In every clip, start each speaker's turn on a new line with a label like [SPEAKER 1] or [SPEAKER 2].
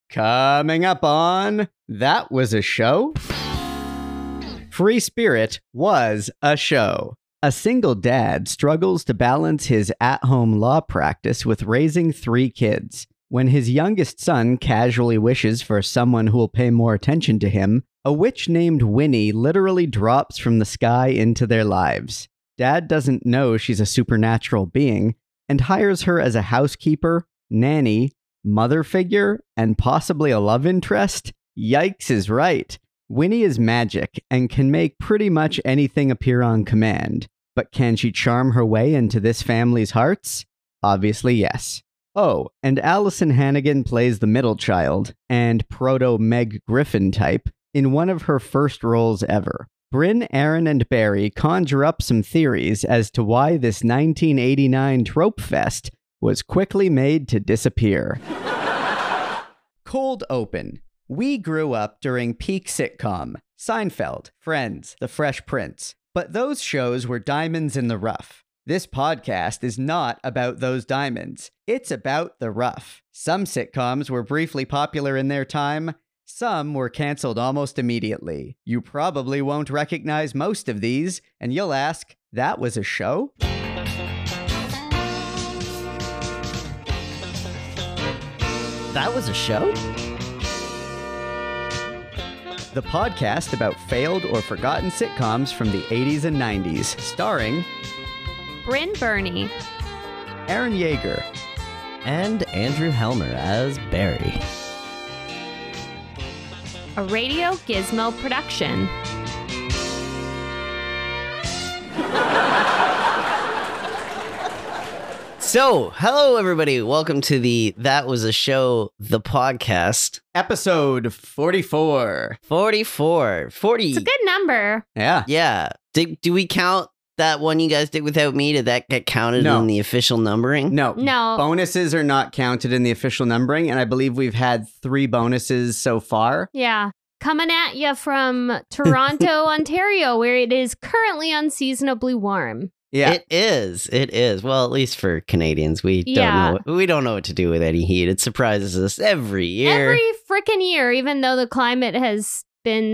[SPEAKER 1] Coming up on That Was a Show? Free Spirit was a show. A single dad struggles to balance his at-home law practice with raising 3 kids. When his youngest son casually wishes for someone who will pay more attention to him, a witch named Winnie literally drops from the sky into their lives. Dad doesn't know she's a supernatural being and hires her as a housekeeper, nanny, mother figure, and possibly a love interest? Yikes is right. Winnie is magic and can make pretty much anything appear on command. But can she charm her way into this family's hearts? Obviously, yes. Oh, and Allison Hannigan plays the middle child, and proto-Meg Griffin type, in one of her first roles ever. Bryn, Aaron, and Barry conjure up some theories as to why this 1989 trope fest was quickly made to disappear. Cold open. We grew up during peak sitcom, Seinfeld, Friends, The Fresh Prince. But those shows were diamonds in the rough. This podcast is not about those diamonds. It's about the rough. Some sitcoms were briefly popular in their time. Some were canceled almost immediately. You probably won't recognize most of these, and you'll ask, that was a show? That was a show? The podcast about failed or forgotten sitcoms from the 80s and 90s, starring
[SPEAKER 2] Bryn Burney,
[SPEAKER 1] Aaron Yeager,
[SPEAKER 3] and Andrew Helmer as Barry.
[SPEAKER 2] A Radio Gizmo production.
[SPEAKER 3] So, hello everybody. Welcome to the That Was a Show, the podcast.
[SPEAKER 1] Episode 44.
[SPEAKER 3] 40.
[SPEAKER 2] It's a good number.
[SPEAKER 1] Yeah.
[SPEAKER 3] Yeah. Do we count that one you guys did without me? Did that get counted
[SPEAKER 1] No.
[SPEAKER 3] in the official numbering?
[SPEAKER 1] No.
[SPEAKER 2] No.
[SPEAKER 1] Bonuses are not counted in the official numbering, and I believe we've had 3 bonuses so far.
[SPEAKER 2] Yeah. Coming at you from Toronto, Ontario, where it is currently unseasonably warm.
[SPEAKER 1] Yeah.
[SPEAKER 3] It is. Well, at least for Canadians, we
[SPEAKER 2] Yeah.
[SPEAKER 3] don't know what to do with any heat. It surprises us every year.
[SPEAKER 2] Every freaking year, even though the climate has been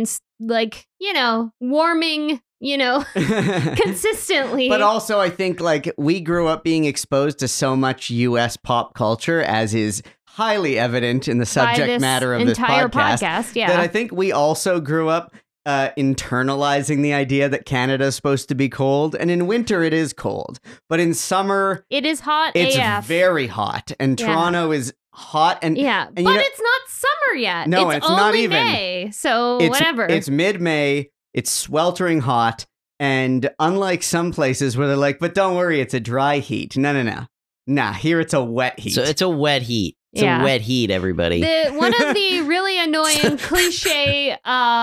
[SPEAKER 2] warming, consistently.
[SPEAKER 1] But also, I think, we grew up being exposed to so much U.S. pop culture, as is highly evident in the
[SPEAKER 2] by
[SPEAKER 1] subject
[SPEAKER 2] this
[SPEAKER 1] matter of this
[SPEAKER 2] entire
[SPEAKER 1] podcast,
[SPEAKER 2] yeah.
[SPEAKER 1] that I think we also grew up internalizing the idea that Canada is supposed to be cold, and in winter it is cold, but in summer
[SPEAKER 2] It is hot
[SPEAKER 1] it's
[SPEAKER 2] AF.
[SPEAKER 1] very hot, and
[SPEAKER 2] Yeah.
[SPEAKER 1] Toronto is hot, and
[SPEAKER 2] Yeah,
[SPEAKER 1] and
[SPEAKER 2] but it's not summer yet.
[SPEAKER 1] No, it's not
[SPEAKER 2] only
[SPEAKER 1] even.
[SPEAKER 2] May, so
[SPEAKER 1] it's,
[SPEAKER 2] whatever.
[SPEAKER 1] It's mid-May, it's sweltering hot, and unlike some places where they're like, but don't worry, it's a dry heat. No. Nah, here it's a wet heat.
[SPEAKER 3] So it's a wet heat. It's
[SPEAKER 2] Yeah.
[SPEAKER 3] a wet heat, everybody.
[SPEAKER 2] One of the really annoying cliche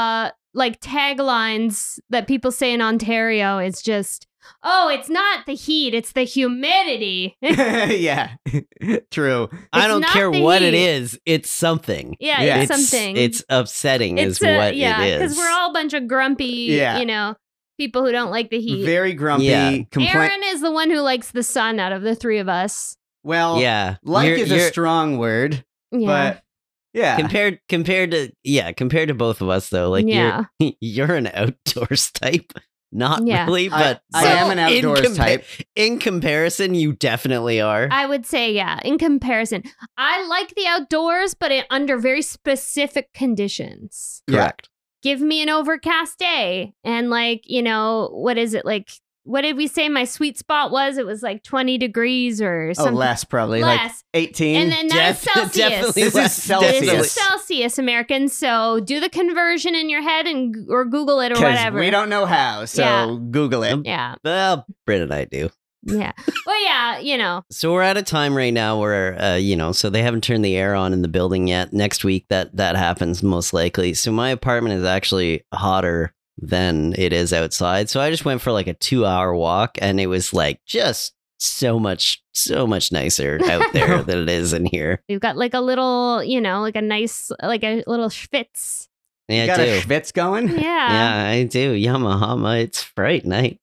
[SPEAKER 2] taglines that people say in Ontario is just, oh, it's not the heat, it's the humidity.
[SPEAKER 1] Yeah, true.
[SPEAKER 3] I don't
[SPEAKER 2] not
[SPEAKER 3] care
[SPEAKER 2] the
[SPEAKER 3] what it
[SPEAKER 2] heat.
[SPEAKER 3] is. It's something.
[SPEAKER 2] Yeah,
[SPEAKER 1] Yeah.
[SPEAKER 2] it's something.
[SPEAKER 3] It's upsetting is
[SPEAKER 2] a-
[SPEAKER 3] what
[SPEAKER 2] yeah,
[SPEAKER 3] it is.
[SPEAKER 2] because we're all a bunch of grumpy,
[SPEAKER 1] Yeah.
[SPEAKER 2] people who don't like the heat.
[SPEAKER 1] Very grumpy.
[SPEAKER 3] Yeah.
[SPEAKER 2] Aaron is the one who likes the sun out of the 3 of us.
[SPEAKER 1] Well,
[SPEAKER 3] yeah.
[SPEAKER 1] like
[SPEAKER 3] You're-
[SPEAKER 1] is a
[SPEAKER 3] you're-
[SPEAKER 1] strong word,
[SPEAKER 2] Yeah.
[SPEAKER 1] but yeah.
[SPEAKER 3] compared to both of us though, like
[SPEAKER 2] Yeah.
[SPEAKER 3] you're an outdoors type. Not
[SPEAKER 2] Yeah.
[SPEAKER 3] really, but
[SPEAKER 1] I am an outdoors type.
[SPEAKER 3] In comparison, you definitely are.
[SPEAKER 2] I would say, yeah, in comparison. I like the outdoors, but under very specific conditions.
[SPEAKER 3] Correct.
[SPEAKER 2] Give me an overcast day and what is it? What did we say my sweet spot was? It was 20 degrees or
[SPEAKER 1] Oh,
[SPEAKER 2] something.
[SPEAKER 1] less probably,
[SPEAKER 2] Less.
[SPEAKER 1] 18.
[SPEAKER 2] And then that's Celsius.
[SPEAKER 3] Definitely
[SPEAKER 1] This is
[SPEAKER 3] less.
[SPEAKER 1] Celsius.
[SPEAKER 2] This
[SPEAKER 3] Definitely.
[SPEAKER 2] is Celsius, Americans. So do the conversion in your head or Google it or
[SPEAKER 1] Because
[SPEAKER 2] whatever.
[SPEAKER 1] we don't know how, so
[SPEAKER 2] Yeah.
[SPEAKER 1] Google it.
[SPEAKER 2] Yeah.
[SPEAKER 3] Well, Britt and I do.
[SPEAKER 2] Yeah. Well, yeah,
[SPEAKER 3] So we're at a time right now where, so they haven't turned the air on in the building yet. Next week, that happens most likely. So my apartment is actually hotter than it is outside. So I just went for a 2-hour walk, and it was just so much nicer out there than it is in here.
[SPEAKER 2] we've got a little, a nice, a little schwitz.
[SPEAKER 3] Yeah,
[SPEAKER 1] You got
[SPEAKER 3] I
[SPEAKER 1] a
[SPEAKER 3] do.
[SPEAKER 1] schwitz going?
[SPEAKER 2] Yeah.
[SPEAKER 3] Yeah, I do. Yamahama, it's Fright night.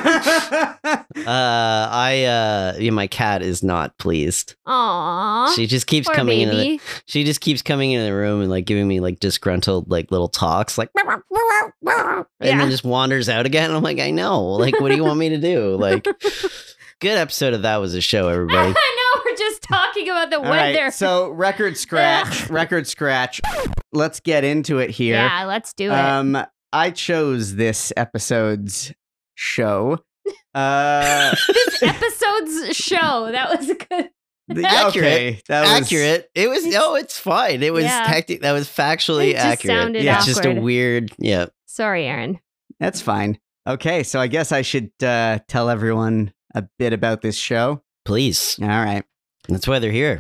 [SPEAKER 3] My cat is not pleased.
[SPEAKER 2] Aw.
[SPEAKER 3] She just keeps
[SPEAKER 2] Poor
[SPEAKER 3] coming into
[SPEAKER 2] baby.
[SPEAKER 3] she just keeps coming into the room and like giving me like disgruntled like little talks like and then just wanders out again. I'm like, I know. Like, what do you want me to do? Like, good episode of That Was a Show, everybody.
[SPEAKER 2] I know, we're just talking about the
[SPEAKER 1] All right,
[SPEAKER 2] weather.
[SPEAKER 1] so record scratch. Let's get into it here.
[SPEAKER 2] Yeah, let's do it.
[SPEAKER 1] I chose this episode's show.
[SPEAKER 2] This episode's show. That was good.
[SPEAKER 1] Okay, that was
[SPEAKER 3] Accurate. It was it's fine. It was
[SPEAKER 2] Yeah.
[SPEAKER 3] that was factually
[SPEAKER 2] It just
[SPEAKER 3] accurate.
[SPEAKER 2] sounded
[SPEAKER 3] It's just a
[SPEAKER 2] awkward.
[SPEAKER 3] weird
[SPEAKER 2] Sorry, Aaron.
[SPEAKER 1] That's fine. Okay, so I guess I should tell everyone a bit about this show.
[SPEAKER 3] Please.
[SPEAKER 1] All right.
[SPEAKER 3] That's why they're here.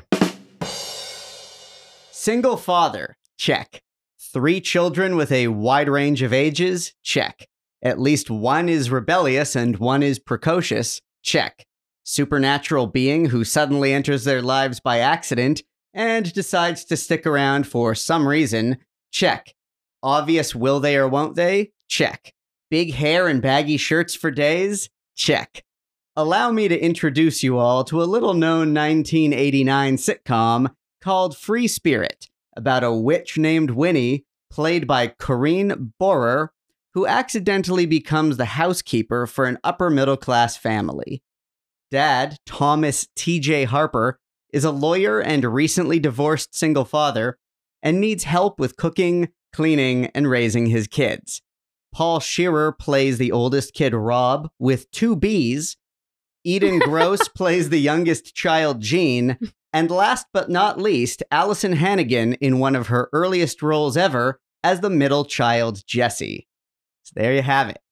[SPEAKER 1] Single father, check. 3 children with a wide range of ages, check. At least one is rebellious and one is precocious, check. Supernatural being who suddenly enters their lives by accident and decides to stick around for some reason, check. Obvious will they or won't they, check. Big hair and baggy shirts for days, check. Allow me to introduce you all to a little-known 1989 sitcom called Free Spirit, about a witch named Winnie, played by Corinne Bohrer, who accidentally becomes the housekeeper for an upper-middle-class family. Dad, Thomas T.J. Harper, is a lawyer and recently divorced single father, and needs help with cooking, cleaning, and raising his kids. Paul Shearer plays the oldest kid, Rob, with 2 B's. Eden Gross plays the youngest child, Jean. And last but not least, Allison Hannigan in one of her earliest roles ever as the middle child, Jessie. So there you have it.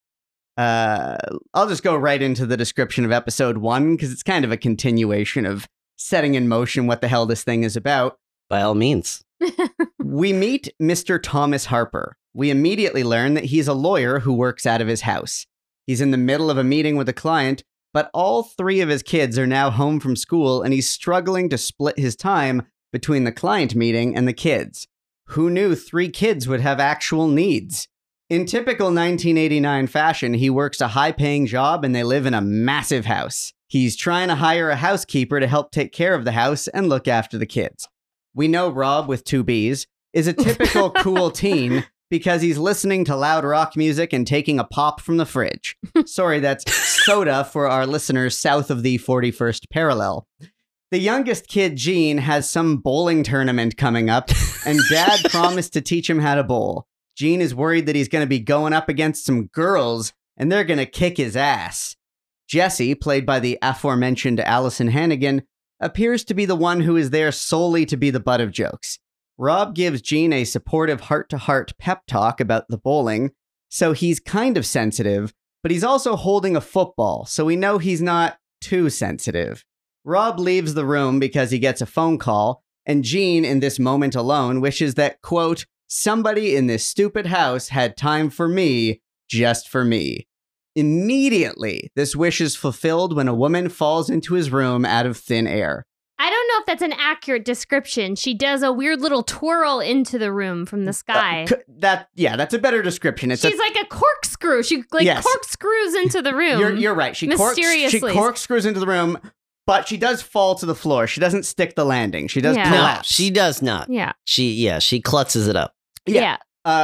[SPEAKER 1] I'll just go right into the description of episode 1 because it's kind of a continuation of setting in motion what the hell this thing is about.
[SPEAKER 3] By all means.
[SPEAKER 1] We meet Mr. Thomas Harper. We immediately learn that he's a lawyer who works out of his house. He's in the middle of a meeting with a client, but all 3 of his kids are now home from school and he's struggling to split his time between the client meeting and the kids. Who knew 3 kids would have actual needs? In typical 1989 fashion, he works a high-paying job and they live in a massive house. He's trying to hire a housekeeper to help take care of the house and look after the kids. We know Rob, with 2 B's, is a typical cool teen because he's listening to loud rock music and taking a pop from the fridge. Sorry, that's soda for our listeners south of the 41st parallel. The youngest kid, Jean, has some bowling tournament coming up, and Dad promised to teach him how to bowl. Jean is worried that he's going to be going up against some girls, and they're going to kick his ass. Jessie, played by the aforementioned Allison Hannigan, appears to be the one who is there solely to be the butt of jokes. Rob gives Jean a supportive heart-to-heart pep talk about the bowling, so he's kind of sensitive, but he's also holding a football, so we know he's not too sensitive. Rob leaves the room because he gets a phone call, and Jean, in this moment alone, wishes that, quote, somebody in this stupid house had time for me, just for me. Immediately, this wish is fulfilled when a woman falls into his room out of thin air.
[SPEAKER 2] I don't know if that's an accurate description. She does a weird little twirl into the room from the sky.
[SPEAKER 1] That's a better description.
[SPEAKER 2] She's like a corkscrew. She
[SPEAKER 1] Yes.
[SPEAKER 2] corkscrews into the room.
[SPEAKER 1] You're right. She
[SPEAKER 2] Mysteriously.
[SPEAKER 1] corkscrews into the room, but she does fall to the floor. She doesn't stick the landing. She does
[SPEAKER 2] Yeah.
[SPEAKER 3] No,
[SPEAKER 1] collapse.
[SPEAKER 3] she does not.
[SPEAKER 2] Yeah.
[SPEAKER 3] She klutzes it up.
[SPEAKER 2] Yeah.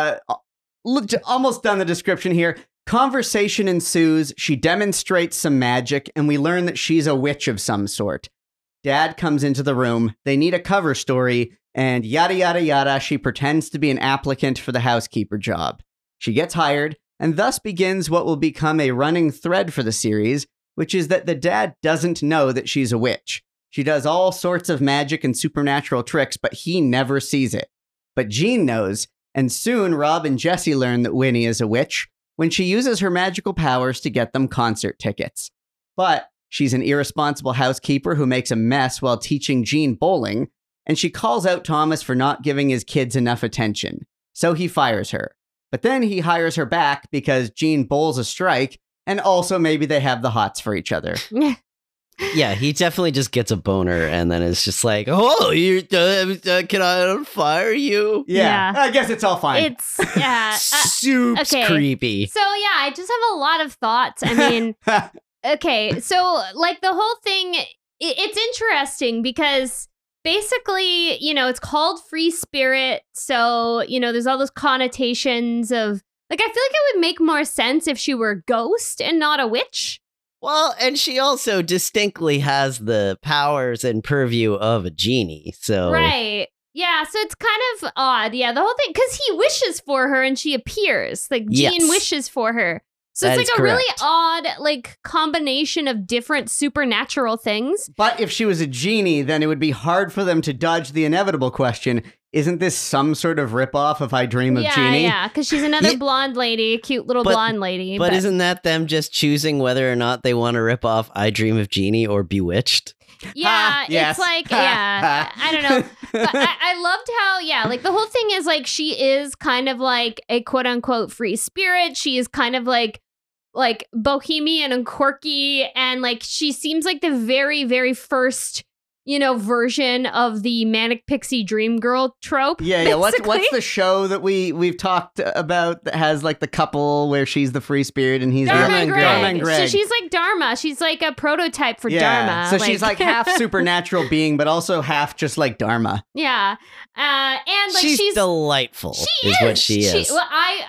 [SPEAKER 1] Almost done the description here. Conversation ensues. She demonstrates some magic, and we learn that she's a witch of some sort. Dad comes into the room. They need a cover story, and yada, yada, yada. She pretends to be an applicant for the housekeeper job. She gets hired, and thus begins what will become a running thread for the series, which is that the dad doesn't know that she's a witch. She does all sorts of magic and supernatural tricks, but he never sees it. But Jean knows, and soon Rob and Jessie learn that Winnie is a witch when she uses her magical powers to get them concert tickets. But she's an irresponsible housekeeper who makes a mess while teaching Jean bowling, and she calls out Thomas for not giving his kids enough attention. So he fires her. But then he hires her back because Jean bowls a strike, and also maybe they have the hots for each other.
[SPEAKER 3] Yeah, he definitely just gets a boner and then it's just like, oh, you can I fire you?
[SPEAKER 1] Yeah.
[SPEAKER 2] Yeah.
[SPEAKER 1] I guess it's all fine.
[SPEAKER 2] It's yeah.
[SPEAKER 3] Soup's
[SPEAKER 2] okay.
[SPEAKER 3] creepy.
[SPEAKER 2] So yeah, I just have a lot of thoughts. I mean, okay, so like the whole thing, it's interesting because basically, it's called free spirit. So, there's all those connotations of like, I feel like it would make more sense if she were a ghost and not a witch.
[SPEAKER 3] Well, and she also distinctly has the powers and purview of a genie. So
[SPEAKER 2] Right. Yeah, so it's kind of odd. Yeah, the whole thing, because he wishes for her and she appears. Like, Jean
[SPEAKER 3] Yes.
[SPEAKER 2] wishes for her. So
[SPEAKER 3] That
[SPEAKER 2] it's
[SPEAKER 3] is
[SPEAKER 2] like a really
[SPEAKER 3] correct.
[SPEAKER 2] odd, like, combination of different supernatural things.
[SPEAKER 1] But if she was a genie, then it would be hard for them to dodge the inevitable question. Isn't this some sort of ripoff of I Dream of
[SPEAKER 2] Yeah,
[SPEAKER 1] Jeannie?
[SPEAKER 2] yeah, because she's another
[SPEAKER 3] Yeah.
[SPEAKER 2] blonde lady, a cute little
[SPEAKER 3] But-
[SPEAKER 2] blonde lady.
[SPEAKER 3] But isn't that them just choosing whether or not they want to rip off I Dream of Jeannie or Bewitched?
[SPEAKER 2] Yeah,
[SPEAKER 1] yes.
[SPEAKER 2] it's like, yeah, I don't know. But I loved how, yeah, like the whole thing is like she is kind of like a quote unquote free spirit. She is kind of like bohemian and quirky. And like she seems like the very, very first, version of the manic pixie dream girl trope.
[SPEAKER 1] Yeah. What's
[SPEAKER 2] basically.
[SPEAKER 1] the show that we've talked about that has like the couple where she's the free spirit and he's
[SPEAKER 2] Dharma
[SPEAKER 1] the
[SPEAKER 2] and Greg.
[SPEAKER 1] Dharma and
[SPEAKER 2] So
[SPEAKER 1] Greg.
[SPEAKER 2] she's like Dharma. She's like a prototype for
[SPEAKER 1] yeah.
[SPEAKER 2] Dharma.
[SPEAKER 1] So she's like half supernatural being, but also half just like Dharma.
[SPEAKER 2] Yeah. And like
[SPEAKER 3] she's delightful.
[SPEAKER 2] She
[SPEAKER 3] is what she is.
[SPEAKER 2] Well,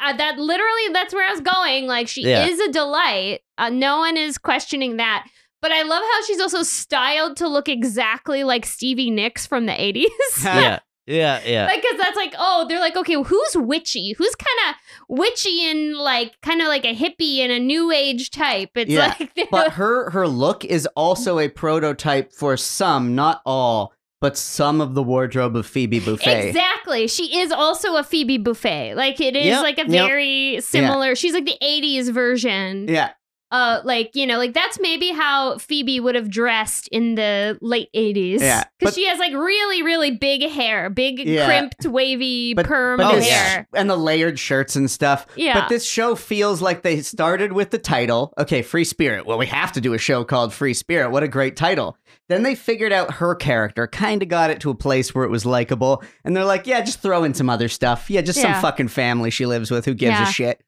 [SPEAKER 2] that's where I was going. Like she
[SPEAKER 3] Yeah.
[SPEAKER 2] is a delight. No one is questioning that. But I love how she's also styled to look exactly like Stevie Nicks from the 80s.
[SPEAKER 3] yeah.
[SPEAKER 2] Like, because that's like, they're like, okay, who's witchy? Who's kind of witchy and like, kind of like a hippie and a new age type? It's
[SPEAKER 1] Yeah,
[SPEAKER 2] like,
[SPEAKER 1] But her look is also a prototype for some, not all, but some of the wardrobe of Phoebe Buffay.
[SPEAKER 2] Exactly. She is also a Phoebe Buffay. Like, it is
[SPEAKER 3] Yep,
[SPEAKER 2] like a
[SPEAKER 3] yep.
[SPEAKER 2] very similar, she's like the 80s version.
[SPEAKER 1] Yeah.
[SPEAKER 2] Like that's maybe how Phoebe would have dressed in the late 80s.
[SPEAKER 1] Yeah,
[SPEAKER 2] Because
[SPEAKER 1] but-
[SPEAKER 2] she has like really, really big hair, big
[SPEAKER 1] Yeah.
[SPEAKER 2] crimped, wavy
[SPEAKER 1] But
[SPEAKER 2] perm
[SPEAKER 1] this-
[SPEAKER 2] hair.
[SPEAKER 1] and the layered shirts and stuff.
[SPEAKER 2] Yeah.
[SPEAKER 1] But this show feels like they started with the title. Okay, Free Spirit. Well, we have to do a show called Free Spirit. What a great title. Then they figured out her character, kind of got it to a place where it was likable. And they're like, yeah, just throw in some other stuff. Yeah, just some
[SPEAKER 2] Yeah.
[SPEAKER 1] fucking family she lives with. Who gives
[SPEAKER 2] Yeah.
[SPEAKER 1] a shit?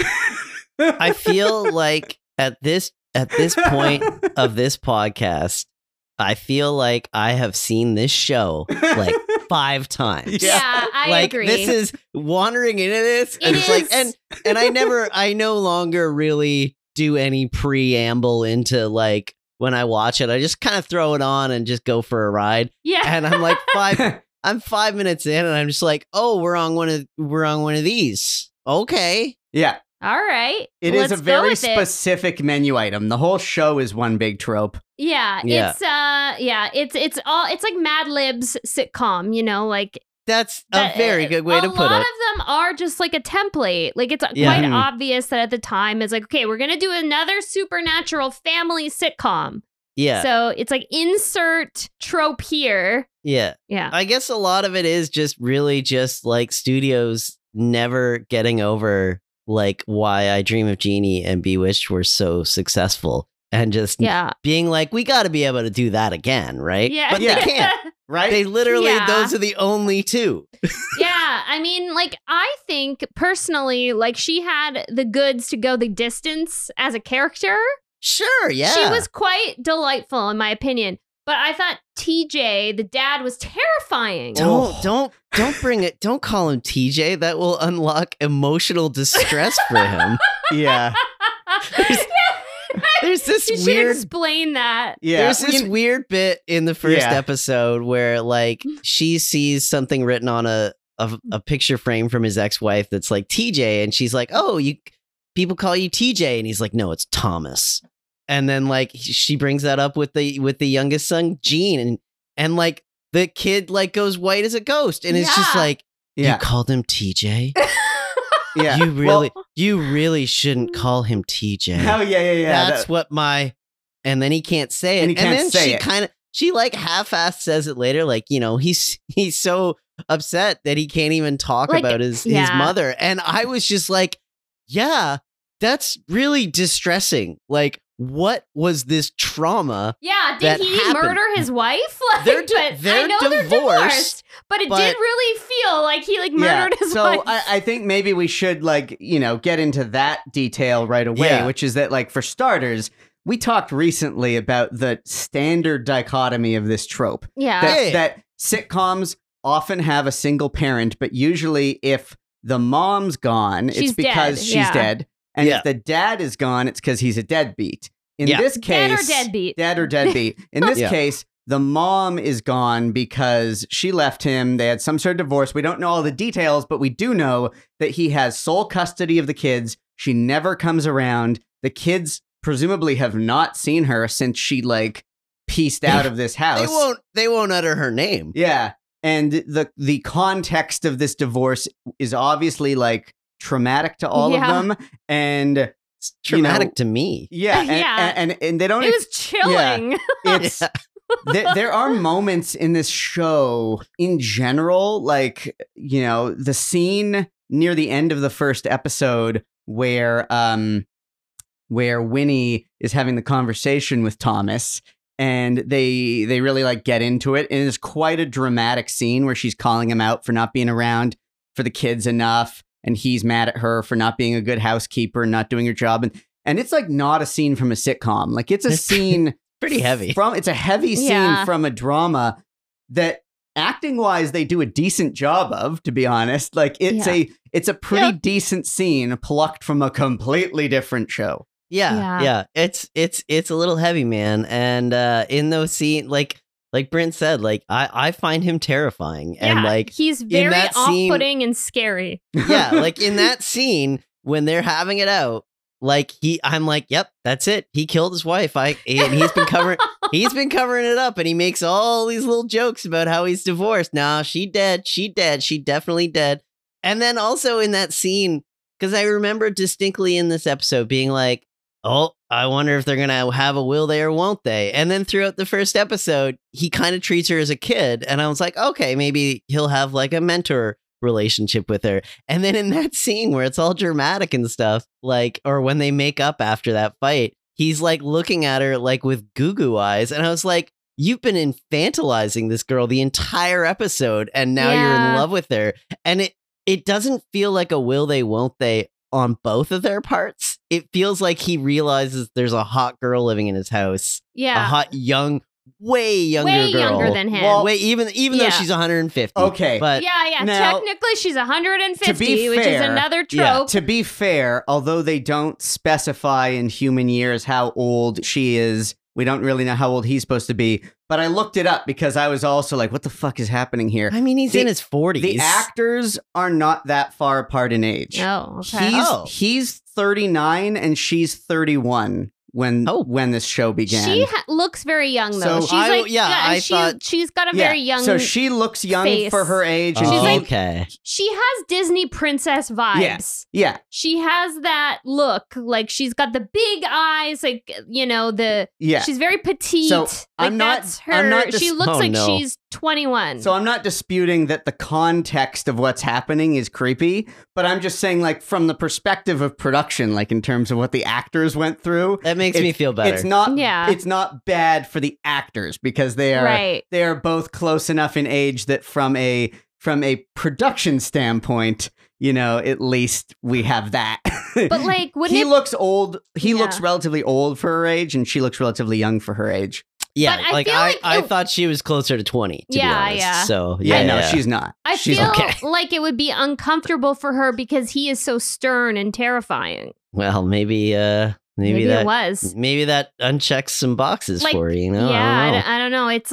[SPEAKER 3] I feel like at this point of this podcast, I feel like I have seen this show like 5 times.
[SPEAKER 1] Yeah.
[SPEAKER 2] Yeah, I
[SPEAKER 3] Like
[SPEAKER 2] agree.
[SPEAKER 3] this is wandering into this, and
[SPEAKER 2] It
[SPEAKER 3] it's like,
[SPEAKER 2] is.
[SPEAKER 3] and I no longer really do any preamble into like when I watch it. I just kind of throw it on and just go for a ride,
[SPEAKER 2] yeah.
[SPEAKER 3] and I'm like I'm 5 minutes in, and I'm just like, oh, we're on one of these. Okay,
[SPEAKER 1] Yeah,
[SPEAKER 2] All right.
[SPEAKER 1] it
[SPEAKER 2] Well,
[SPEAKER 1] is a
[SPEAKER 2] let's go
[SPEAKER 1] very
[SPEAKER 2] with it.
[SPEAKER 1] specific menu item. The whole show is one big trope.
[SPEAKER 2] Yeah,
[SPEAKER 3] Yeah.
[SPEAKER 2] it's like Mad Lib's sitcom, like
[SPEAKER 3] that's a
[SPEAKER 2] that-
[SPEAKER 3] very good way to put
[SPEAKER 2] A lot
[SPEAKER 3] it.
[SPEAKER 2] of them are just like a template. Like it's
[SPEAKER 3] Yeah.
[SPEAKER 2] quite
[SPEAKER 1] Mhm.
[SPEAKER 2] obvious that at the time it's like, okay, we're gonna do another supernatural family sitcom.
[SPEAKER 3] Yeah,
[SPEAKER 2] So it's like insert trope here.
[SPEAKER 3] yeah.
[SPEAKER 2] Yeah.
[SPEAKER 3] I guess a lot of it is just really just like studios never getting over like why I Dream of Jeannie and Bewitched were so successul, and just
[SPEAKER 2] Yeah.
[SPEAKER 3] being like, we got to be able to do that again, right?
[SPEAKER 2] Yeah.
[SPEAKER 3] But they can't.
[SPEAKER 1] Right?
[SPEAKER 3] They literally,
[SPEAKER 2] Yeah.
[SPEAKER 3] those are the only two.
[SPEAKER 2] Yeah. I mean, like, I think personally, like, she had the goods to go the distance as a character.
[SPEAKER 3] Sure, yeah.
[SPEAKER 2] She was quite delightful, in my opinion. But I thought TJ, the dad, was terrifying.
[SPEAKER 3] Don't bring it. Don't call him TJ. That will unlock emotional distress for him.
[SPEAKER 1] Yeah.
[SPEAKER 3] There's this
[SPEAKER 2] You should
[SPEAKER 3] weird
[SPEAKER 2] explain that.
[SPEAKER 1] Yeah.
[SPEAKER 3] There's this weird bit in the first
[SPEAKER 1] Yeah.
[SPEAKER 3] episode where like she sees something written on a picture frame from his ex-wife that's like TJ, and she's like, "Oh, people call you TJ," and he's like, "No, it's Thomas." And then like she brings that up with the youngest son, Gene, and like the kid like goes white as a ghost, and it's just
[SPEAKER 2] Yeah.
[SPEAKER 3] like,
[SPEAKER 1] Yeah.
[SPEAKER 3] you called him TJ?
[SPEAKER 1] Yeah.
[SPEAKER 3] You really shouldn't call him TJ.
[SPEAKER 1] Oh, yeah.
[SPEAKER 3] That's what my, and then he can't say it.
[SPEAKER 1] And he can't
[SPEAKER 3] then
[SPEAKER 1] say it.
[SPEAKER 3] she like half-assed says it later, like, he's so upset that he can't even talk
[SPEAKER 2] Like,
[SPEAKER 3] about his
[SPEAKER 2] yeah.
[SPEAKER 3] mother. And I was just like, yeah, that's really distressing. Like, what was this trauma?
[SPEAKER 2] Yeah,
[SPEAKER 3] that
[SPEAKER 2] did he
[SPEAKER 3] happened.
[SPEAKER 2] murder his wife? Like,
[SPEAKER 3] They're
[SPEAKER 2] I know they're divorced, but it
[SPEAKER 3] but-
[SPEAKER 2] did really feel like he like murdered his
[SPEAKER 1] so
[SPEAKER 2] wife.
[SPEAKER 1] I think maybe we should get into that detail right away,
[SPEAKER 3] Yeah.
[SPEAKER 1] which is that for starters, we talked recently about the standard dichotomy of this trope.
[SPEAKER 2] yeah.
[SPEAKER 1] That sitcoms often have a single parent, but usually if the mom's gone,
[SPEAKER 2] She's
[SPEAKER 1] it's because
[SPEAKER 2] dead,
[SPEAKER 1] she's
[SPEAKER 2] yeah.
[SPEAKER 1] dead. And
[SPEAKER 3] Yeah.
[SPEAKER 1] if the dad is gone, it's because he's a deadbeat. In
[SPEAKER 3] Yeah.
[SPEAKER 1] this
[SPEAKER 2] Dead or
[SPEAKER 1] case,
[SPEAKER 2] deadbeat.
[SPEAKER 1] Dead or deadbeat. In this
[SPEAKER 3] Yeah.
[SPEAKER 1] case, the mom is gone because she left him. They had some sort of divorce. We don't know all the details, but we do know that he has sole custody of the kids. She never comes around. The kids presumably have not seen her since she pieced out of this house.
[SPEAKER 3] They won't utter her name.
[SPEAKER 1] Yeah. And the context of this divorce is obviously traumatic to all
[SPEAKER 2] Yeah.
[SPEAKER 1] of them. And
[SPEAKER 3] It's traumatic to me.
[SPEAKER 1] yeah,
[SPEAKER 2] Yeah.
[SPEAKER 1] and they don't
[SPEAKER 2] It was chilling.
[SPEAKER 1] it's there are moments in this show in general, the scene near the end of the first episode where Winnie is having the conversation with Thomas, and they really get into it, and it's quite a dramatic scene where she's calling him out for not being around for the kids enough, and he's mad at her for not being a good housekeeper and not doing her job, and it's not a scene from a sitcom. It's a scene
[SPEAKER 3] Pretty heavy.
[SPEAKER 1] it's a heavy scene
[SPEAKER 2] Yeah.
[SPEAKER 1] from a drama that acting wise they do a decent job of, to be honest. It's a pretty
[SPEAKER 3] Yeah.
[SPEAKER 1] decent scene plucked from a completely different show.
[SPEAKER 3] Yeah. It's a little heavy, man. And in those scenes, like Brent said, I find him terrifying. And
[SPEAKER 2] he's very
[SPEAKER 3] that scene-
[SPEAKER 2] off-putting and scary.
[SPEAKER 3] yeah, in that scene when they're having it out, I'm yep, that's it. He killed his wife. And he's been covering it up, and he makes all these little jokes about how he's divorced. Nah, she dead, she definitely dead. And then also in that scene, because I remember distinctly in this episode being oh, I wonder if they're gonna have a will they or won't they? And then throughout the first episode, he kind of treats her as a kid, and I was okay, maybe he'll have a mentor relationship with her. And then in that scene where it's all dramatic and stuff, or when they make up after that fight, he's looking at her with goo eyes, and I was you've been infantilizing this girl the entire episode, and now you're in
[SPEAKER 2] Yeah.
[SPEAKER 3] love with her. And it doesn't feel like a will they won't they on both of their parts. It feels like he realizes there's a hot girl living in his house, a
[SPEAKER 2] Yeah.
[SPEAKER 3] hot way younger
[SPEAKER 2] Way
[SPEAKER 3] girl.
[SPEAKER 2] younger than him.
[SPEAKER 1] Well,
[SPEAKER 3] even though
[SPEAKER 2] Yeah.
[SPEAKER 3] she's 150.
[SPEAKER 1] Okay.
[SPEAKER 3] But
[SPEAKER 2] yeah.
[SPEAKER 1] Now,
[SPEAKER 2] Technically, she's 150,
[SPEAKER 1] to be
[SPEAKER 2] which is
[SPEAKER 1] fair,
[SPEAKER 2] another
[SPEAKER 3] yeah,
[SPEAKER 2] trope.
[SPEAKER 1] To be fair, although they don't specify in human years how old she is, we don't really know how old he's supposed to be. But I looked it up because I was also what the fuck is happening here?
[SPEAKER 3] I mean, he's
[SPEAKER 1] The-
[SPEAKER 3] in his 40s.
[SPEAKER 1] The actors are not that far apart in age.
[SPEAKER 2] Oh, okay.
[SPEAKER 1] He's 39 and she's 31 when this show began.
[SPEAKER 2] She looks very young though.
[SPEAKER 1] So
[SPEAKER 2] she's
[SPEAKER 3] I thought-
[SPEAKER 2] she's got a very young.
[SPEAKER 1] So she looks young
[SPEAKER 2] face.
[SPEAKER 1] for her age. And
[SPEAKER 2] She's
[SPEAKER 3] Oh,
[SPEAKER 2] like-
[SPEAKER 3] okay.
[SPEAKER 2] She has Disney princess vibes.
[SPEAKER 1] yeah,
[SPEAKER 2] She has that look. She's got the big eyes.
[SPEAKER 1] yeah.
[SPEAKER 2] She's very petite.
[SPEAKER 1] So, I'm not-
[SPEAKER 2] that's her.
[SPEAKER 1] I'm not
[SPEAKER 2] she
[SPEAKER 1] dis-
[SPEAKER 2] looks
[SPEAKER 3] Oh,
[SPEAKER 2] like
[SPEAKER 3] no.
[SPEAKER 2] she's 21.
[SPEAKER 1] So I'm not disputing that the context of what's happening is creepy, but I'm just saying from the perspective of production, in terms of what the actors went through,
[SPEAKER 3] That makes me feel better.
[SPEAKER 1] It's not
[SPEAKER 2] Yeah.
[SPEAKER 1] it's not bad for the actors because they are
[SPEAKER 2] Right.
[SPEAKER 1] they are both close enough in age that from a production standpoint, at least we have that.
[SPEAKER 2] But wouldn't
[SPEAKER 1] he
[SPEAKER 2] it?
[SPEAKER 1] looks old. He
[SPEAKER 2] Yeah.
[SPEAKER 1] looks relatively old for her age, and she looks relatively young for her age.
[SPEAKER 3] Yeah,
[SPEAKER 2] But I feel like
[SPEAKER 3] I
[SPEAKER 2] it-
[SPEAKER 3] thought she was closer to 20, to be
[SPEAKER 2] Yeah,
[SPEAKER 3] honest.
[SPEAKER 2] yeah.
[SPEAKER 3] So,
[SPEAKER 1] Yeah,
[SPEAKER 3] yeah,
[SPEAKER 1] no,
[SPEAKER 3] yeah.
[SPEAKER 1] she's not.
[SPEAKER 2] I
[SPEAKER 1] She's
[SPEAKER 2] feel
[SPEAKER 3] okay.
[SPEAKER 2] like it would be uncomfortable for her because he is so stern and terrifying.
[SPEAKER 3] Well, maybe
[SPEAKER 2] Maybe
[SPEAKER 3] that
[SPEAKER 2] it was.
[SPEAKER 3] maybe that unchecks some boxes for you,
[SPEAKER 2] Yeah,
[SPEAKER 3] I don't know.
[SPEAKER 2] I don't know. It's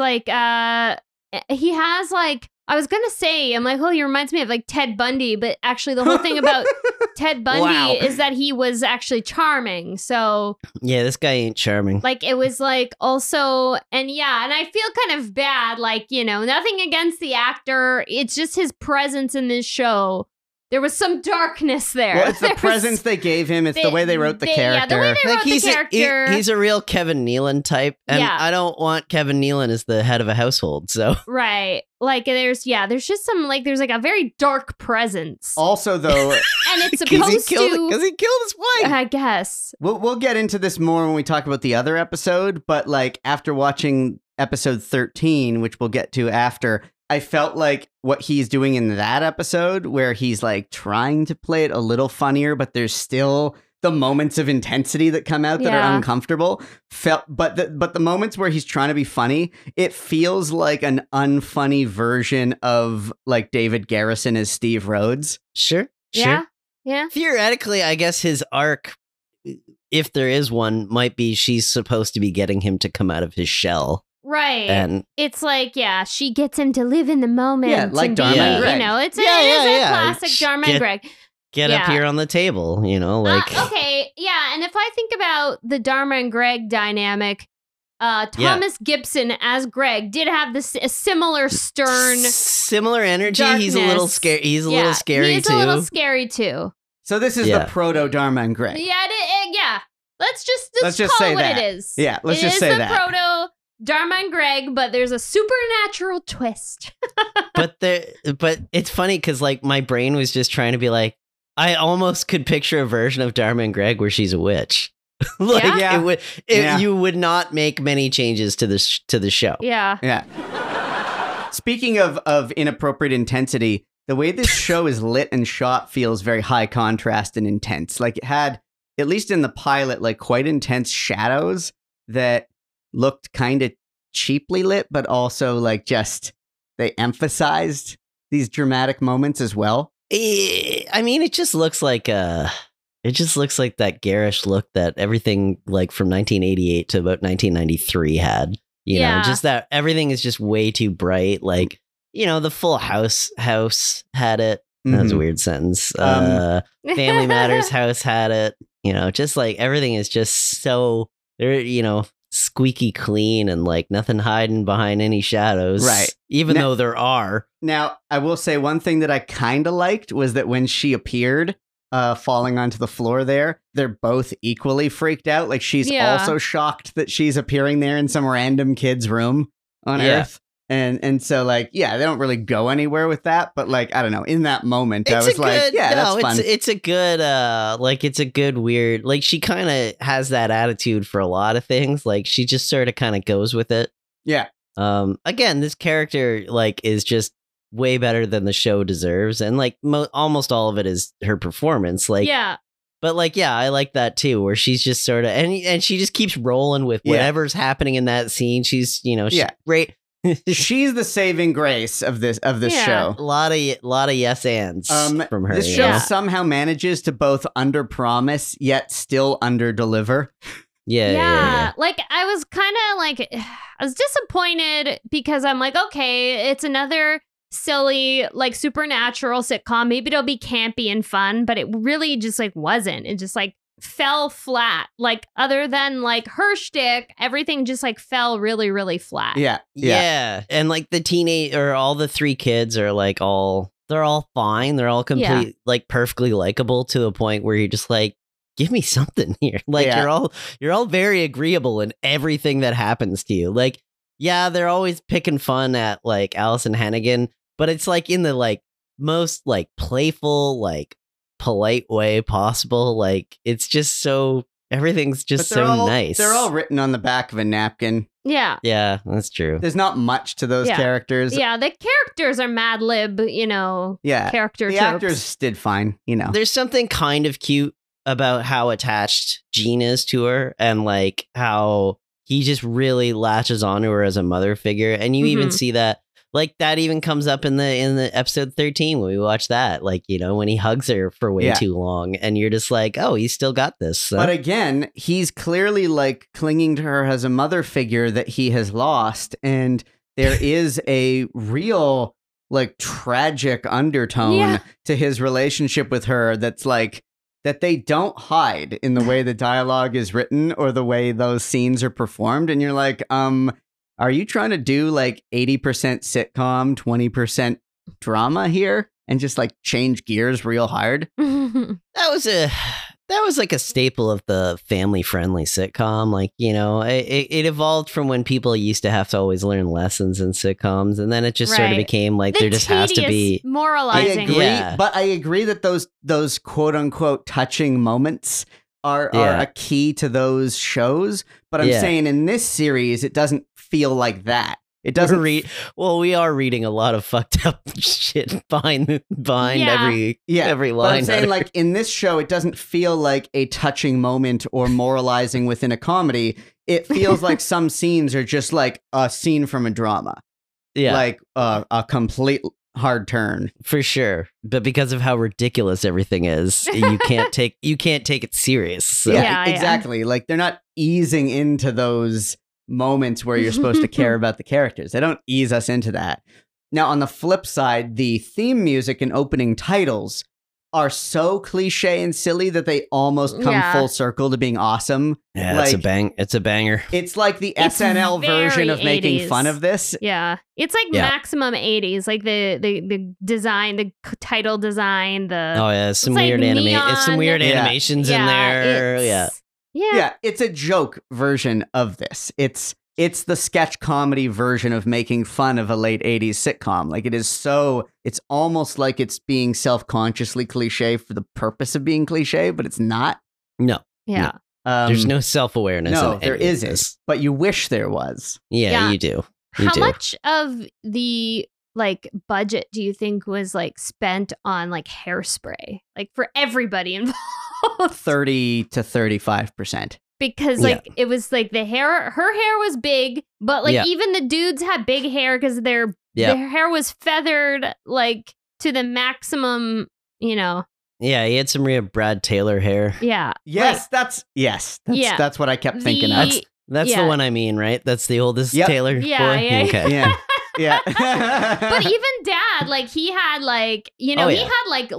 [SPEAKER 2] he has I was gonna say, I'm oh, he reminds me of Ted Bundy, but actually the whole thing about Ted Bundy
[SPEAKER 3] Wow.
[SPEAKER 2] is that he was actually charming. So
[SPEAKER 3] Yeah, this guy ain't charming.
[SPEAKER 2] it was also, and I feel kind of bad, nothing against the actor. It's just his presence in this show. there was some darkness there.
[SPEAKER 1] Well, it's the
[SPEAKER 2] There was-
[SPEAKER 1] presence they gave him. It's the way they wrote the character.
[SPEAKER 2] Yeah, the way they wrote the character.
[SPEAKER 3] he's a real Kevin Nealon type, and
[SPEAKER 2] Yeah.
[SPEAKER 3] I don't want Kevin Nealon as the head of a household. So
[SPEAKER 2] Right. Like there's just some like there's like a very dark presence.
[SPEAKER 1] Also, though,
[SPEAKER 2] And it's
[SPEAKER 3] because
[SPEAKER 2] supposed
[SPEAKER 3] he killed his wife.
[SPEAKER 2] I guess.
[SPEAKER 1] we'll get into this more when we talk about the other episode, but like after watching episode 13, which we'll get to after, I felt like what he's doing in that episode where he's like trying to play it a little funnier, but there's still the moments of intensity that come out that
[SPEAKER 2] Yeah.
[SPEAKER 1] are uncomfortable. But the moments where he's trying to be funny, it feels like an unfunny version of like David Garrison as Steve Rhodes.
[SPEAKER 3] Sure.
[SPEAKER 2] Yeah. Yeah.
[SPEAKER 3] Theoretically, I guess his arc, if there is one, might be she's supposed to be getting him to come out of his shell.
[SPEAKER 2] Right.
[SPEAKER 3] And
[SPEAKER 2] It's like, yeah, she gets him to live in the moment.
[SPEAKER 1] Yeah, like
[SPEAKER 2] and
[SPEAKER 1] Dharma
[SPEAKER 2] be,
[SPEAKER 1] and Greg.
[SPEAKER 2] You know, it's
[SPEAKER 3] Yeah,
[SPEAKER 2] it is
[SPEAKER 3] yeah,
[SPEAKER 2] a
[SPEAKER 3] yeah.
[SPEAKER 2] classic Dharma and Greg.
[SPEAKER 3] get up
[SPEAKER 2] Yeah.
[SPEAKER 3] here on the table, like
[SPEAKER 2] Okay, yeah, and if I think about the Dharma and Greg dynamic, Thomas Gibson as Greg did have this a similar stern.
[SPEAKER 3] similar energy. He's a little
[SPEAKER 2] darkness.
[SPEAKER 3] scary. He's a
[SPEAKER 2] Yeah,
[SPEAKER 3] little scary
[SPEAKER 2] he's
[SPEAKER 3] too.
[SPEAKER 2] a little scary too.
[SPEAKER 1] So this is
[SPEAKER 3] Yeah.
[SPEAKER 1] the proto Dharma and Greg.
[SPEAKER 2] Yeah. Let's just
[SPEAKER 1] just
[SPEAKER 2] call
[SPEAKER 1] say
[SPEAKER 2] it what
[SPEAKER 1] that.
[SPEAKER 2] it is.
[SPEAKER 1] Yeah, let's
[SPEAKER 2] It
[SPEAKER 1] just
[SPEAKER 2] is
[SPEAKER 1] say
[SPEAKER 2] the
[SPEAKER 1] that.
[SPEAKER 2] proto Dharma and Greg, but there's a supernatural twist.
[SPEAKER 3] but it's funny because like my brain was just trying to be like, I almost could picture a version of Dharma and Greg where she's a witch. Like
[SPEAKER 2] Yeah?
[SPEAKER 1] Yeah.
[SPEAKER 3] you would not make many changes to the show.
[SPEAKER 2] Yeah.
[SPEAKER 1] Yeah. Speaking of inappropriate intensity, the way this show is lit and shot feels very high contrast and intense. Like it had, at least in the pilot, like quite intense shadows that looked kind of cheaply lit, but also like just they emphasized these dramatic moments as well.
[SPEAKER 3] I mean, it just looks like that garish look that everything like from 1988 to about 1993 had. You know,
[SPEAKER 2] Yeah.
[SPEAKER 3] just that everything is just way too bright. Like, you know, the Full House had it. That was a
[SPEAKER 1] Mhm.
[SPEAKER 3] weird sentence. Family Matters house had it. You know, just like everything is just so they're, you know, squeaky clean and like nothing hiding behind any shadows.
[SPEAKER 1] Right.
[SPEAKER 3] Even
[SPEAKER 1] Now-
[SPEAKER 3] though there are.
[SPEAKER 1] Now, I will say one thing that I kind of liked was that when she appeared, falling onto the floor there, they're both equally freaked out. Like she's
[SPEAKER 2] Yeah.
[SPEAKER 1] also shocked that she's appearing there in some random kid's room on
[SPEAKER 3] Yeah.
[SPEAKER 1] Earth. And so like, yeah, they don't really go anywhere with that, but like, I don't know, in that moment, I was like, yeah, that's fun.
[SPEAKER 3] It's a good, it's a good weird, like she kind of has that attitude for a lot of things. Like she just sort of kind of goes with it.
[SPEAKER 1] Yeah.
[SPEAKER 3] Again, this character like is just way better than the show deserves. And like almost all of it is her performance. Like,
[SPEAKER 2] Yeah.
[SPEAKER 3] but like, yeah, I like that too, where she's just sort of, and she just keeps rolling with
[SPEAKER 1] Yeah.
[SPEAKER 3] whatever's happening in that scene. She's, you know, she's
[SPEAKER 1] Yeah.
[SPEAKER 3] great.
[SPEAKER 1] She's the saving grace of this
[SPEAKER 2] Yeah.
[SPEAKER 1] show.
[SPEAKER 3] A lot of yes ands from her.
[SPEAKER 1] This
[SPEAKER 3] you
[SPEAKER 1] show
[SPEAKER 3] know?
[SPEAKER 2] Yeah.
[SPEAKER 1] somehow manages to both under promise yet still under deliver.
[SPEAKER 3] Yeah.
[SPEAKER 2] Like I was kind of like I was disappointed because I'm like, okay, it's another silly like supernatural sitcom. Maybe it'll be campy and fun, but it really just like wasn't. It just like fell flat. Like other than like her shtick, everything just like fell really, really flat.
[SPEAKER 1] Yeah.
[SPEAKER 3] Yeah. And like the teenage or all the three kids are like they're all fine. They're all complete, like perfectly likable to a point where you're just like, give me something here. Like
[SPEAKER 1] Yeah.
[SPEAKER 3] you're all very agreeable in everything that happens to you. Like, yeah, they're always picking fun at like Allison Hannigan, but it's like in the like most like playful, like polite way possible. Like it's just so everything's just
[SPEAKER 1] But they're
[SPEAKER 3] so
[SPEAKER 1] all,
[SPEAKER 3] nice.
[SPEAKER 1] They're all written on the back of a napkin.
[SPEAKER 2] Yeah.
[SPEAKER 3] Yeah, that's true.
[SPEAKER 1] There's not much to those
[SPEAKER 2] Yeah.
[SPEAKER 1] characters.
[SPEAKER 2] Yeah. The characters are Mad Lib, you know,
[SPEAKER 1] Yeah.
[SPEAKER 2] character
[SPEAKER 1] The
[SPEAKER 2] tropes.
[SPEAKER 1] actors did fine, you know.
[SPEAKER 3] There's something kind of cute about how attached Gene is to her and like how he just really latches onto her as a mother figure. And you even
[SPEAKER 2] Mhm.
[SPEAKER 3] see that like that even comes up in the episode 13 when we watch that, like, you know, when he hugs her for way
[SPEAKER 1] Yeah.
[SPEAKER 3] too long and you're just like, oh, he's still got this.
[SPEAKER 1] But again, he's clearly like clinging to her as a mother figure that he has lost. And there is a real like tragic undertone
[SPEAKER 2] Yeah.
[SPEAKER 1] to his relationship with her that's like that they don't hide in the way the dialogue is written or the way those scenes are performed. And you're like, are you trying to do like 80% sitcom, 20% drama here? and just like change gears real hard.
[SPEAKER 3] That was like a staple of the family-friendly sitcom. Like, you know, it evolved from when people used to have to always learn lessons in sitcoms, and then it just sort of
[SPEAKER 2] Right.
[SPEAKER 3] became like
[SPEAKER 2] The
[SPEAKER 3] there just has to be.
[SPEAKER 1] I
[SPEAKER 2] moralizing.
[SPEAKER 1] agree,
[SPEAKER 3] Yeah.
[SPEAKER 1] but I agree that those quote unquote touching moments are
[SPEAKER 3] Yeah.
[SPEAKER 1] a key to those shows. But I'm
[SPEAKER 3] Yeah.
[SPEAKER 1] saying in this series, it doesn't feel like that. It doesn't.
[SPEAKER 3] We are reading a lot of fucked up shit behind
[SPEAKER 2] Yeah.
[SPEAKER 3] every
[SPEAKER 1] But
[SPEAKER 3] line.
[SPEAKER 1] I'm saying, like, in this show, it doesn't feel like a touching moment or moralizing within a comedy. It feels like some scenes are just like a scene from a drama,
[SPEAKER 3] yeah,
[SPEAKER 1] like a complete hard turn.
[SPEAKER 3] for sure. But because of how ridiculous everything is, you can't take it serious. So.
[SPEAKER 2] Yeah.
[SPEAKER 1] Exactly. Like, they're not easing into those moments where you're supposed to care about the characters. They don't ease us into that. Now, on the flip side, the theme music and opening titles are so cliche and silly that they almost come
[SPEAKER 2] Yeah.
[SPEAKER 1] full circle to being awesome.
[SPEAKER 3] Yeah,
[SPEAKER 1] Like,
[SPEAKER 3] it's a banger.
[SPEAKER 1] It's like the
[SPEAKER 2] It's
[SPEAKER 1] SNL version
[SPEAKER 2] very
[SPEAKER 1] of making
[SPEAKER 2] 80s.
[SPEAKER 1] fun of this.
[SPEAKER 2] Yeah. It's like
[SPEAKER 3] Yeah.
[SPEAKER 2] maximum 80s, like the design, the title design, the
[SPEAKER 3] Oh yeah, some
[SPEAKER 2] like
[SPEAKER 3] weird It's some
[SPEAKER 2] neon.
[SPEAKER 3] weird
[SPEAKER 1] Yeah.
[SPEAKER 3] animations in there.
[SPEAKER 2] it's-
[SPEAKER 3] Yeah.
[SPEAKER 1] Yeah, it's a joke version of this. It's the sketch comedy version of making fun of a late 80s sitcom. Like, it's almost like it's being self-consciously cliche for the purpose of being cliche, but it's not.
[SPEAKER 3] No,
[SPEAKER 2] Yeah.
[SPEAKER 3] there's no self-awareness.
[SPEAKER 1] No,
[SPEAKER 3] in
[SPEAKER 1] there
[SPEAKER 3] any of
[SPEAKER 1] isn't.
[SPEAKER 3] this.
[SPEAKER 1] But you wish there was.
[SPEAKER 3] Yeah,
[SPEAKER 2] Yeah.
[SPEAKER 3] you do. You
[SPEAKER 2] How
[SPEAKER 3] do.
[SPEAKER 2] much of the like budget do you think was like spent on like hairspray, like for everybody involved?
[SPEAKER 1] 30 to 35%.
[SPEAKER 2] Because
[SPEAKER 3] Yeah.
[SPEAKER 2] like it was like her hair was big, but like
[SPEAKER 3] Yeah.
[SPEAKER 2] even the dudes had big hair because their hair was feathered like to the maximum, you know.
[SPEAKER 3] Yeah, he had some real Brad Taylor hair.
[SPEAKER 2] Yeah.
[SPEAKER 1] Yes,
[SPEAKER 2] Yeah.
[SPEAKER 1] that's what I kept thinking of.
[SPEAKER 3] That's
[SPEAKER 2] Yeah.
[SPEAKER 3] the one I mean, right? That's the oldest
[SPEAKER 1] Yep.
[SPEAKER 3] Taylor
[SPEAKER 2] Yeah,
[SPEAKER 3] boy?
[SPEAKER 2] yeah,
[SPEAKER 3] Okay.
[SPEAKER 1] Yeah. Yeah.
[SPEAKER 2] But even dad, like he had like, you know,
[SPEAKER 3] Oh,
[SPEAKER 2] he
[SPEAKER 3] yeah.
[SPEAKER 2] had like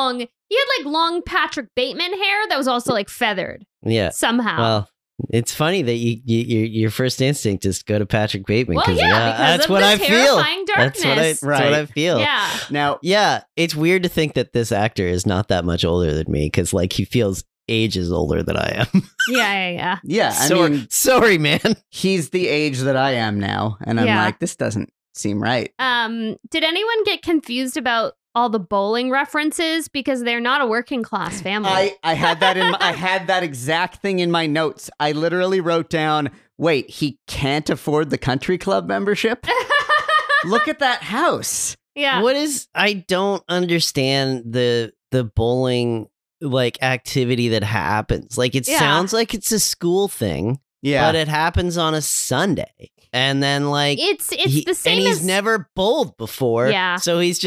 [SPEAKER 2] long Patrick Bateman hair that was also like feathered
[SPEAKER 3] Yeah.
[SPEAKER 2] somehow.
[SPEAKER 3] Well, it's funny that your first instinct is to go to Patrick Bateman.
[SPEAKER 2] Well,
[SPEAKER 3] because
[SPEAKER 2] because
[SPEAKER 3] that's
[SPEAKER 2] of
[SPEAKER 3] what
[SPEAKER 2] the
[SPEAKER 3] I feel.
[SPEAKER 2] terrifying darkness.
[SPEAKER 3] That's what I feel.
[SPEAKER 2] Yeah.
[SPEAKER 1] Now,
[SPEAKER 3] Yeah, it's weird to think that this actor is not that much older than me because, like, he feels ages older than I am.
[SPEAKER 2] Yeah.
[SPEAKER 1] yeah, I
[SPEAKER 3] sorry,
[SPEAKER 1] mean,
[SPEAKER 3] sorry, man.
[SPEAKER 1] he's the age that I am now, and I'm
[SPEAKER 2] Yeah.
[SPEAKER 1] like, this doesn't seem right.
[SPEAKER 2] Did anyone get confused about all the bowling references because they're not a working class family?
[SPEAKER 1] I had that I had that exact thing in my notes. I literally wrote down, wait, he can't afford the country club membership? Look at that house.
[SPEAKER 2] Yeah.
[SPEAKER 3] What is? I don't understand the bowling like activity that happens. Like, it
[SPEAKER 2] Yeah.
[SPEAKER 3] sounds like it's a school thing,
[SPEAKER 1] Yeah.
[SPEAKER 3] but it happens on a Sunday, and then like
[SPEAKER 2] It's
[SPEAKER 3] he-
[SPEAKER 2] the same
[SPEAKER 3] and he's
[SPEAKER 2] as
[SPEAKER 3] never bowled before.
[SPEAKER 2] Yeah.
[SPEAKER 3] So he's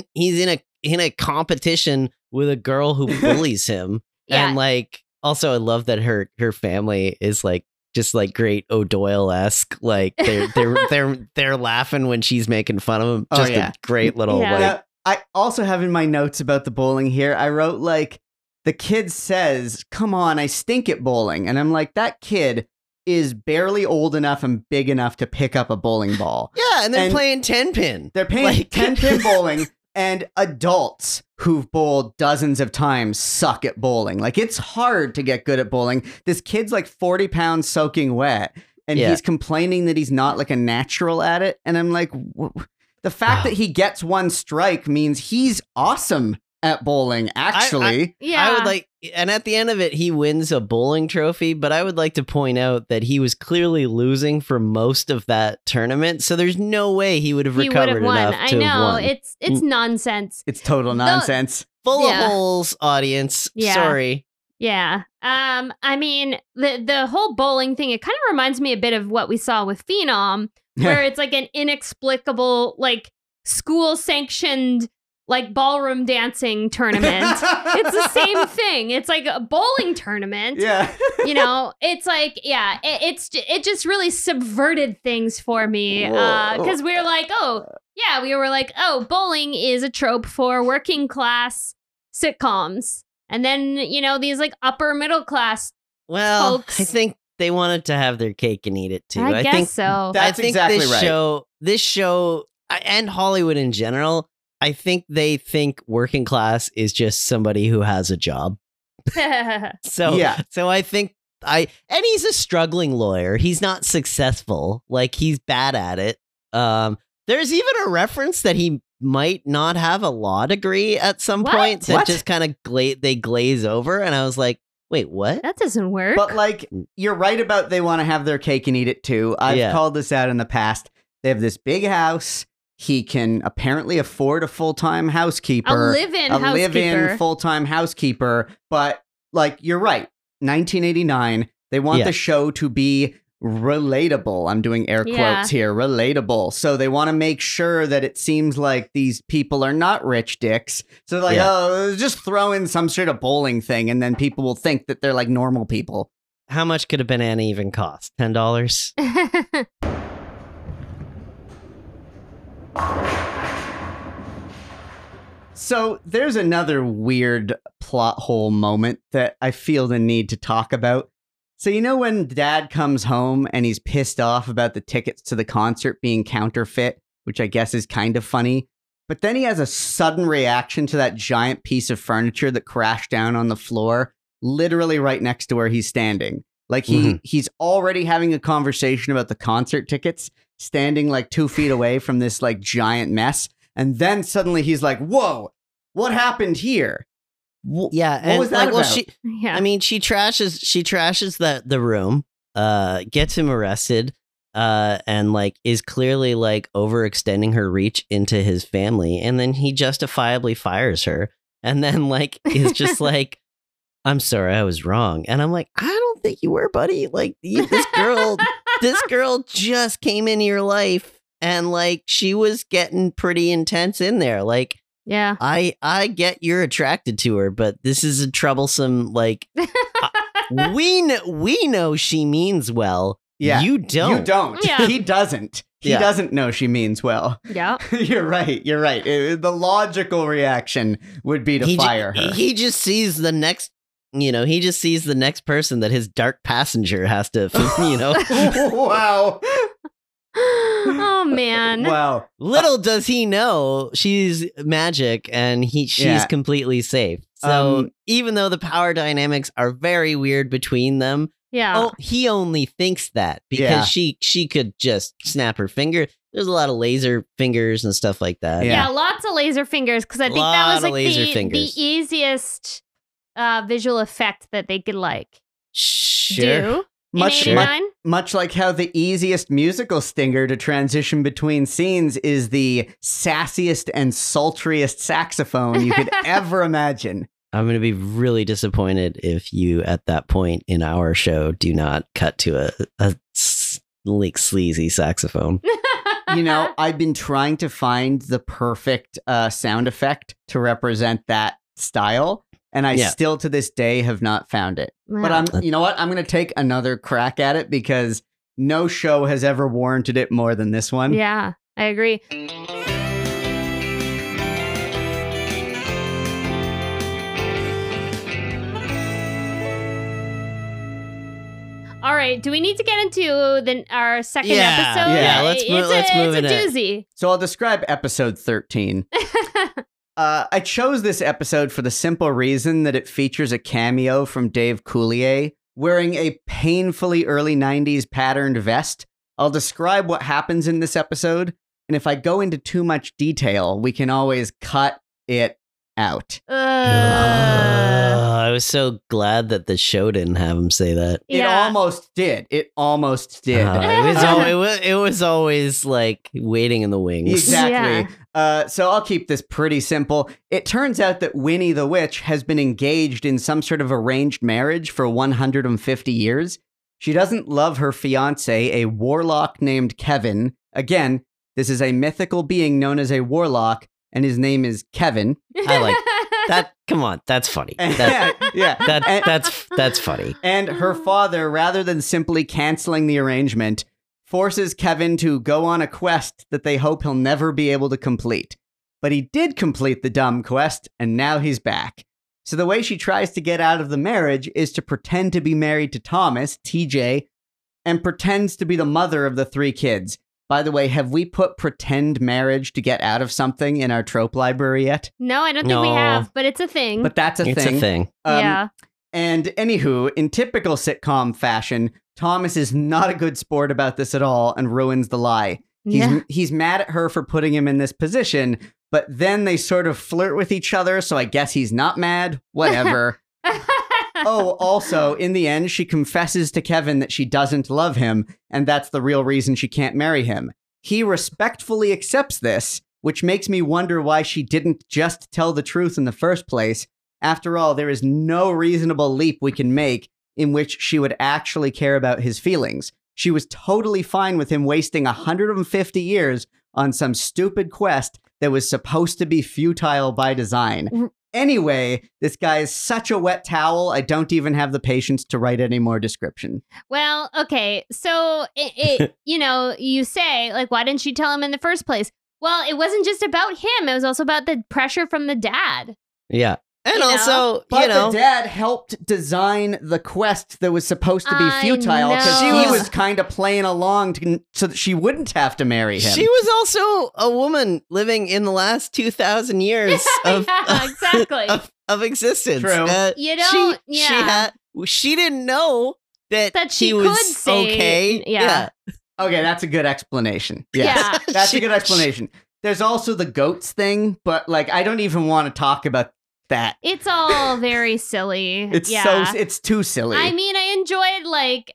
[SPEAKER 3] in a competition with a girl who bullies him.
[SPEAKER 2] Yeah.
[SPEAKER 3] And like also I love that her family is like just like great O'Doyle-esque. Like they're laughing when she's making fun of him.
[SPEAKER 1] Oh,
[SPEAKER 3] Just
[SPEAKER 1] yeah.
[SPEAKER 3] a great little
[SPEAKER 2] Yeah.
[SPEAKER 3] like
[SPEAKER 1] Now, I also have in my notes about the bowling here, I wrote like, the kid says, come on, I stink at bowling. And I'm like, that kid is barely old enough and big enough to pick up a bowling ball.
[SPEAKER 3] yeah, and they're
[SPEAKER 1] And-
[SPEAKER 3] playing 10-pin.
[SPEAKER 1] They're paying
[SPEAKER 3] Like-
[SPEAKER 1] 10-pin bowling, and adults who've bowled dozens of times suck at bowling. Like, it's hard to get good at bowling. This kid's like 40 pounds soaking wet, and
[SPEAKER 3] Yeah.
[SPEAKER 1] he's complaining that he's not like a natural at it. And I'm like, the fact that he gets one strike means he's awesome at bowling, actually.
[SPEAKER 2] yeah.
[SPEAKER 3] I would like, and at the end of it, he wins a bowling trophy. But I would like to point out that he was clearly losing for most of that tournament. So there's no way he would have
[SPEAKER 2] he would
[SPEAKER 3] recovered
[SPEAKER 2] have won.
[SPEAKER 3] enough
[SPEAKER 2] I
[SPEAKER 3] to have
[SPEAKER 2] know.
[SPEAKER 3] won.
[SPEAKER 2] It's nonsense.
[SPEAKER 1] It's total nonsense.
[SPEAKER 3] Full
[SPEAKER 2] Yeah.
[SPEAKER 3] of holes, audience.
[SPEAKER 2] Yeah.
[SPEAKER 3] Sorry.
[SPEAKER 2] Yeah. I mean, the whole bowling thing, it kind of reminds me a bit of what we saw with Phenom, where it's like an inexplicable, like school sanctioned, like ballroom dancing tournament. It's the same thing. It's like a bowling tournament.
[SPEAKER 1] Yeah.
[SPEAKER 2] You know, it's like, yeah, it just really subverted things for me.
[SPEAKER 1] Whoa.
[SPEAKER 2] Because we were like, oh, bowling is a trope for working class sitcoms. And then, you know, these like upper middle class.
[SPEAKER 3] Well,
[SPEAKER 2] Folks.
[SPEAKER 3] I think they wanted to have their cake and eat it too.
[SPEAKER 2] I guess
[SPEAKER 3] think
[SPEAKER 2] so.
[SPEAKER 1] That's
[SPEAKER 3] I think
[SPEAKER 1] exactly
[SPEAKER 3] this
[SPEAKER 1] right.
[SPEAKER 3] show and Hollywood in general I think they think working class is just somebody who has a job. So
[SPEAKER 1] Yeah.
[SPEAKER 3] So I think and he's a struggling lawyer. He's not successful. Like, he's bad at it. There's even a reference that he might not have a law degree at some
[SPEAKER 2] What?
[SPEAKER 3] point that
[SPEAKER 1] What?
[SPEAKER 3] just kind of they glaze over, and I was like, wait, what?
[SPEAKER 2] That doesn't work.
[SPEAKER 1] But like, you're right about they want to have their cake and eat it too. I've
[SPEAKER 3] Yeah.
[SPEAKER 1] called this out in the past. They have this big house. He can apparently afford a full-time housekeeper.
[SPEAKER 2] a live-in
[SPEAKER 1] a
[SPEAKER 2] housekeeper.
[SPEAKER 1] live-in full-time housekeeper. But like, you're right. 1989. They want
[SPEAKER 3] Yeah.
[SPEAKER 1] the show to be relatable. I'm doing air
[SPEAKER 2] Yeah.
[SPEAKER 1] quotes here. Relatable. So they want to make sure that it seems like these people are not rich dicks. So they're like,
[SPEAKER 3] Yeah.
[SPEAKER 1] oh, just throw in some sort of bowling thing, and then people will think that they're like normal people.
[SPEAKER 3] How much could a banana even cost? $10?
[SPEAKER 1] So there's another weird plot hole moment that I feel the need to talk about. So, you know, when dad comes home and he's pissed off about the tickets to the concert being counterfeit, which I guess is kind of funny, but then he has a sudden reaction to that giant piece of furniture that crashed down on the floor, literally right next to where he's standing. Like he's already having a conversation about the concert tickets, standing like 2 feet away from this like giant mess. And then suddenly he's like, whoa, what happened here?
[SPEAKER 3] Yeah, and
[SPEAKER 1] was that
[SPEAKER 3] like, well,
[SPEAKER 1] about?
[SPEAKER 2] yeah.
[SPEAKER 3] I mean, she trashes the room, gets him arrested, and like is clearly like overextending her reach into his family, and then he justifiably fires her, and then like is just like, I'm sorry, I was wrong, and I'm like, I don't think you were, buddy. Like, this girl just came into your life, and like she was getting pretty intense in there, like.
[SPEAKER 2] yeah.
[SPEAKER 3] I get you're attracted to her, but this is a troublesome, like, we know she means well.
[SPEAKER 1] Yeah.
[SPEAKER 3] You don't.
[SPEAKER 1] You don't.
[SPEAKER 2] Yeah.
[SPEAKER 1] He doesn't. He
[SPEAKER 3] Yeah.
[SPEAKER 1] doesn't know she means well.
[SPEAKER 2] Yeah.
[SPEAKER 1] You're right. You're right. The logical reaction would be to fire her.
[SPEAKER 3] He just sees the next, he just sees the next person that his dark passenger has to,
[SPEAKER 1] Wow.
[SPEAKER 2] Oh man.
[SPEAKER 1] Wow.
[SPEAKER 3] Little does he know she's magic and she's
[SPEAKER 1] Yeah.
[SPEAKER 3] completely safe. So
[SPEAKER 1] Um,
[SPEAKER 3] even though the power dynamics are very weird between them,
[SPEAKER 2] Yeah.
[SPEAKER 3] he only thinks that because she could just snap her finger. There's a lot of laser fingers and stuff like that.
[SPEAKER 1] Yeah.
[SPEAKER 2] Yeah, lots of laser fingers because I think that
[SPEAKER 3] Lot
[SPEAKER 2] was
[SPEAKER 3] of
[SPEAKER 2] like
[SPEAKER 3] laser
[SPEAKER 2] the
[SPEAKER 3] fingers.
[SPEAKER 2] easiest visual effect that they could like
[SPEAKER 3] Sure.
[SPEAKER 2] do in
[SPEAKER 1] Much,
[SPEAKER 3] Sure.
[SPEAKER 1] much,
[SPEAKER 2] 89.
[SPEAKER 1] much like how the easiest musical stinger to transition between scenes is the sassiest and sultriest saxophone you could ever imagine.
[SPEAKER 3] I'm going to be really disappointed if you, at that point in our show, do not cut to a like sleazy saxophone.
[SPEAKER 1] You know, I've been trying to find the perfect sound effect to represent that style, and I
[SPEAKER 3] Yeah.
[SPEAKER 1] still to this day have not found it. But you know what? I'm going to take another crack at it because no show has ever warranted it more than this one.
[SPEAKER 2] Yeah, I agree. All right, do we need to get into our second
[SPEAKER 3] Yeah,
[SPEAKER 2] episode?
[SPEAKER 3] yeah, let's move
[SPEAKER 2] it's
[SPEAKER 3] in
[SPEAKER 2] a
[SPEAKER 3] it.
[SPEAKER 2] doozy.
[SPEAKER 1] So I'll describe episode 13. I chose this episode for the simple reason that it features a cameo from Dave Coulier wearing a painfully early 90s patterned vest. I'll describe what happens in this episode, and if I go into too much detail, we can always cut it out.
[SPEAKER 3] I was so glad that the show didn't have him say that.
[SPEAKER 1] It
[SPEAKER 2] Yeah.
[SPEAKER 1] almost did. It almost did.
[SPEAKER 3] It was always like waiting in the wings.
[SPEAKER 1] Exactly. So I'll keep this pretty simple. It turns out that Winnie the Witch has been engaged in some sort of arranged marriage for 150 years. She doesn't love her fiancé, a warlock named Kevin. Again, this is a mythical being known as a warlock, and his name is Kevin.
[SPEAKER 3] I like that. Come on, that's funny. That,
[SPEAKER 1] yeah.
[SPEAKER 3] that's funny.
[SPEAKER 1] And her father, rather than simply canceling the arrangement, forces Kevin to go on a quest that they hope he'll never be able to complete. But he did complete the dumb quest, and now he's back. So the way she tries to get out of the marriage is to pretend to be married to Thomas, TJ, and pretends to be the mother of the 3 kids. By the way, have we put pretend marriage to get out of something in our trope library yet?
[SPEAKER 2] No, I don't think we
[SPEAKER 3] No.
[SPEAKER 2] have, but it's a thing.
[SPEAKER 1] But that's
[SPEAKER 3] It's a thing.
[SPEAKER 2] Yeah.
[SPEAKER 1] And anywho, in typical sitcom fashion, Thomas is not a good sport about this at all and ruins the lie. He's mad at her for putting him in this position, but then they sort of flirt with each other, so I guess he's not mad. Whatever. Oh, also, in the end, she confesses to Kevin that she doesn't love him, and that's the real reason she can't marry him. He respectfully accepts this, which makes me wonder why she didn't just tell the truth in the first place. After all, there is no reasonable leap we can make in which she would actually care about his feelings. She was totally fine with him wasting 150 years on some stupid quest that was supposed to be futile by design. Anyway, this guy is such a wet towel, I don't even have the patience to write any more description.
[SPEAKER 2] Well, okay. So, you say, like, why didn't you tell him in the first place? Well, it wasn't just about him. It was also about the pressure from the dad.
[SPEAKER 3] Yeah. And
[SPEAKER 2] You know?
[SPEAKER 3] also,
[SPEAKER 1] But
[SPEAKER 3] you know,
[SPEAKER 1] the dad helped design the quest that was supposed to be
[SPEAKER 2] I
[SPEAKER 1] futile because
[SPEAKER 2] know.
[SPEAKER 1] he was kind of playing along so that she wouldn't have to marry him.
[SPEAKER 3] she was also a woman living in the last 2,000 years of,
[SPEAKER 2] Yeah, exactly.
[SPEAKER 3] of existence.
[SPEAKER 1] True.
[SPEAKER 2] You don't-
[SPEAKER 3] She didn't know that
[SPEAKER 2] she
[SPEAKER 3] he
[SPEAKER 2] could
[SPEAKER 3] was
[SPEAKER 2] say-
[SPEAKER 3] okay.
[SPEAKER 2] yeah.
[SPEAKER 1] Okay, that's a good explanation. Yes,
[SPEAKER 2] Yeah.
[SPEAKER 1] that's a good explanation. There's also the goats thing, but like I don't even want to talk about that.
[SPEAKER 2] It's all very silly.
[SPEAKER 1] It's it's too silly.
[SPEAKER 2] I mean, I enjoyed like